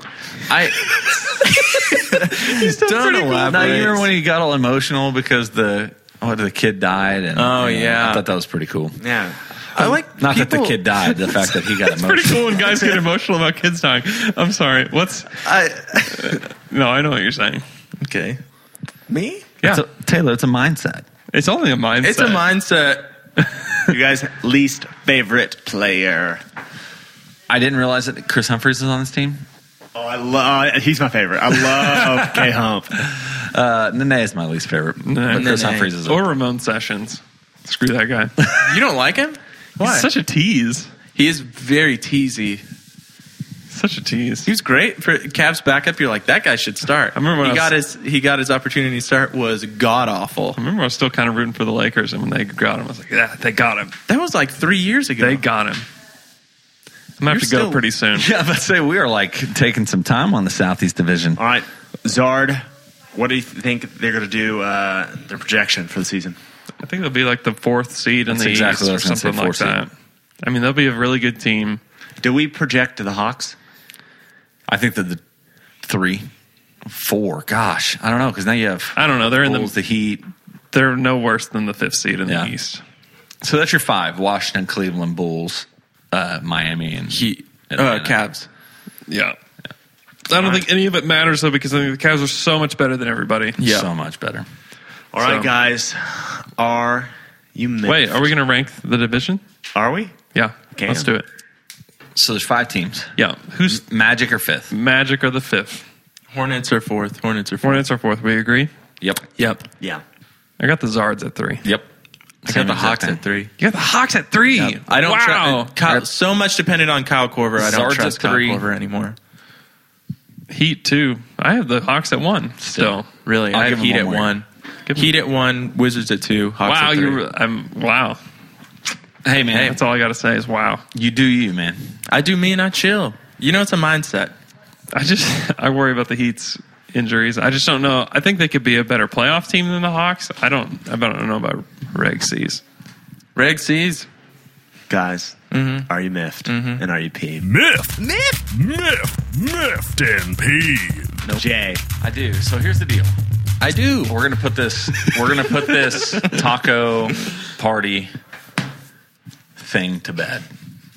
He's done Now, you elaborate. remember when he got all emotional because the kid died? And, Oh, yeah. I thought that was pretty cool. Yeah. I like Not that the people- kid died, the fact that he got emotional. Pretty cool when guys get emotional about kids dying. I'm sorry. No, I know what you're saying. Okay. Me? Yeah. Taylor, it's a mindset. It's only a mindset. It's a mindset. You guys' least favorite player? I didn't realize that Chris Humphries is on this team. Oh, I love. He's my favorite. I love K Hump. Nene is my least favorite. But Chris Nene. Humphries is Or Ramon Sessions. Screw that guy. You don't like him? Why? He's such a tease. He is very teasy. Such a tease. He was great for Cavs backup. You're like, that guy should start. I remember when he got his opportunity to start was god awful. I remember I was still kind of rooting for the Lakers, and when they got him, I was like, yeah, they got him. That was like 3 years ago. They got him. I'm going to have to You're go still- pretty soon. Yeah, but say we are like taking some time on the Southeast Division. All right, Zard. What do you think they're going to do? Their projection for the season? I think they'll be like the 4th seed in That's the exactly East what I or was gonna say, something like 4th seed. that. I mean, they'll be a really good team. Do we project the Hawks? I think that the 3, 4. Gosh, I don't know because now you have I don't know. They're in Bulls, the Heat. They're no worse than the 5th seed in Yeah. the East. So that's your 5: Washington, Cleveland, Bulls, Miami, and Heat. Atlanta. Cavs. Yeah. I don't think any of it matters, though, because I think the Cavs are so much better than everybody. Yeah. So much better. All right, So- guys. Are you miffed? Wait, are we going to rank the division? Are we? Yeah. Can. Let's do it. So there's 5 teams. Yeah. Who's Magic or 5th? Magic or the 5th? Hornets are 4th. Hornets are 4th. Hornets are 4th. We agree? Yep. Yep. Yeah. I got the Zards at 3. Yep. I got the Hawks at 3. You got the Hawks at 3. I don't Wow. trust so much dependent on Kyle Korver. I don't Zards trust at Kyle 3. Korver anymore. Heat 2. I have the Hawks at 1 still. Really, I'll I give have him Heat at one more. 1. Give him- Heat at 1. Wizards at 2. Hawks Wow, at 3. wow. Hey man, That's all I got to say is wow. you do you, man. I do me and I chill. You know, it's a mindset. I worry about the Heat's injuries. I just don't know. I think they could be a better playoff team than the Hawks. I don't know about Reg C's. Reg C's. Guys, are you miffed? And are you peeved? Miffed and peeved. No. Jay. I do. So here's the deal. I do. We're gonna put this taco party thing to bed.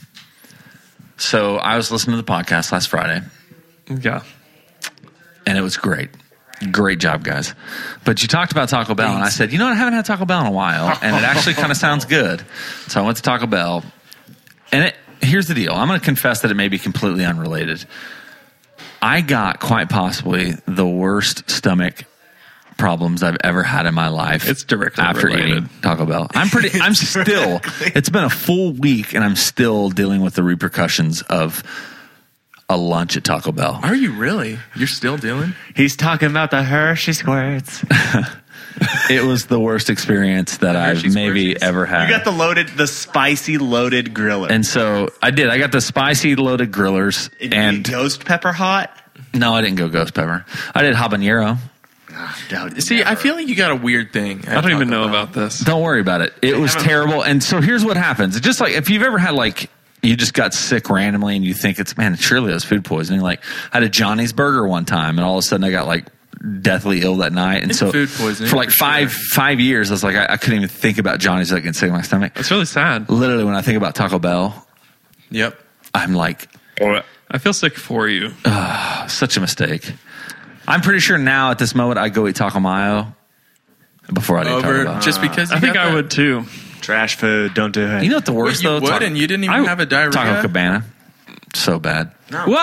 So I was listening to the podcast last Friday, Yeah. and it was great. Great job, guys. But you talked about Taco Bell, and I said, you know what? I haven't had Taco Bell in a while, and it actually kind of sounds good. So I went to Taco Bell, and here's the deal. I'm going to confess that it may be completely unrelated. I got quite possibly the worst stomach problems I've ever had in my life. It's directly after related. eating Taco Bell. I'm still, it's been a full week, and I'm still dealing with the repercussions of a lunch at Taco Bell. Are you really? You're still dealing? He's talking about the Hershey squirts. It was the worst experience that I've Hershey's maybe Squirties. ever had. You got the spicy loaded griller. And so I did. I got the spicy loaded grillers. And ghost pepper hot? No, I didn't go ghost pepper. I did habanero. See, I feel like you got a weird thing. I don't even know about this. Don't worry about it. It was terrible. And so here's what happens. It's just like if you've ever had like you just got sick randomly and you think it's surely it was food poisoning. Like I had a Johnny's Burger one time and all of a sudden I got like deathly ill that night. And It's so food poisoning for like for five years I was like I couldn't even think about Johnny's like getting sick in my stomach. It's really sad. Literally when I think about Taco Bell, Yep. I'm like I feel sick for you. such a mistake. I'm pretty sure now at this moment I go eat Taco Mayo before I do Taco Over Bell. just because you I think got I that- would too. Trash food, don't do it. You know what the Wait, worst you though? would, and you didn't even have a diarrhea? Taco Cabana. So bad. Whoa, whoa,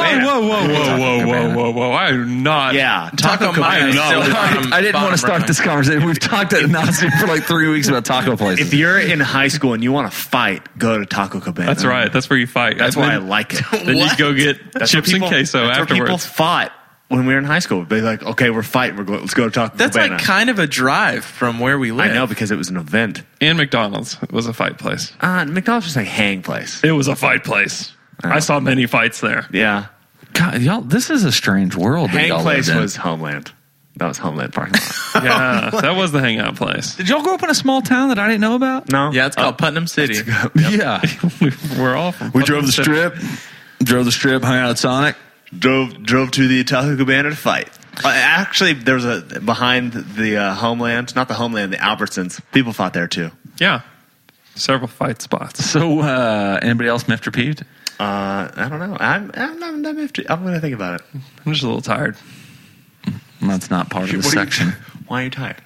I am not. Yeah, Taco Mayo is still I didn't want to start this conversation. We've talked at nauseam for like 3 weeks about taco places. If you're in high school and you want to fight, go to Taco Cabana. That's right. That's where you fight. That's And why I then- like it. Then you go get That's chips where people- and queso that's where people afterwards. fought when we were in high school. They're like, okay, we're fighting. Let's go to Taco That's Cabana. like kind of a drive from where we live. I know because it was an event. And McDonald's was a fight place. McDonald's was like hang place. It was a fight place. I saw many fights there. Yeah, God, y'all, this is a strange world. that hang y'all place lived in. was Homeland. That was Homeland parking lot. Yeah, that was the hangout place. Did y'all grow up in a small town that I didn't know about? No, Yeah, it's called Putnam City. Yeah. We're all from We drove the strip, hung out at Sonic. drove to the Taco Cabana to fight. Actually, there was behind the Homeland, not the Homeland, the Albertsons. People fought there too. Yeah, several fight spots. So, anybody else miffed or peeved? I don't know. I'm going to think about it. I'm just a little tired. That's not part of the What are you- section. Why are you tired?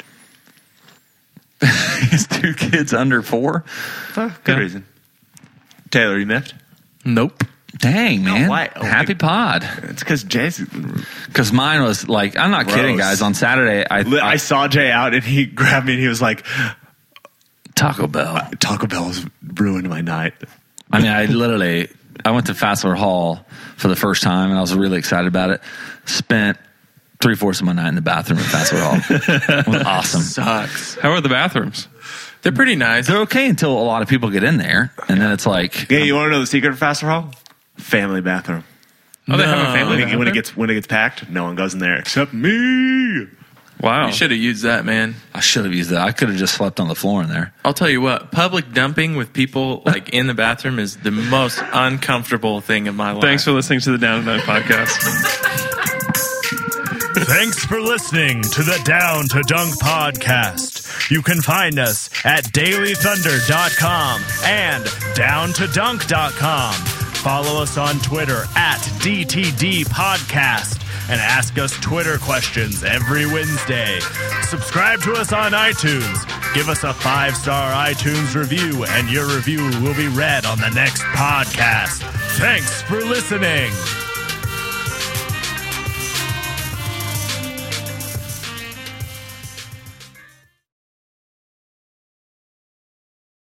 His 2 kids under 4. Good Yeah. reason. Taylor, you miffed? Nope. Dang, man. why? Oh, Happy pod. It's because Jay's. Because mine was like, I'm not kidding, Gross. guys. On Saturday, I saw Jay out and he grabbed me and he was like, Taco Bell. Taco Bell's ruined my night. I mean, I went to Fassler Hall for the first time, and I was really excited about it. Spent 3/4 of my night in the bathroom at Fassler Hall. It was awesome. Sucks. How are the bathrooms? They're pretty nice. They're okay until a lot of people get in there, and then it's like, Yeah, you want to know the secret of Faster Hall? Family bathroom. Oh, they have a family When it bathroom? gets packed, no one goes in there except me. Wow. You should have used that, man. I should have used that. I could have just slept on the floor in there. I'll tell you what, public dumping with people like in the bathroom is the most uncomfortable thing in my life. Thanks for listening to the Down to Dunk podcast. Thanks for listening to the Down to Dunk podcast. You can find us at dailythunder.com and downtodunk.com. Follow us on Twitter at DTD Podcast and ask us Twitter questions every Wednesday. Subscribe to us on iTunes. Give us a 5-star iTunes review, and your review will be read on the next podcast. Thanks for listening.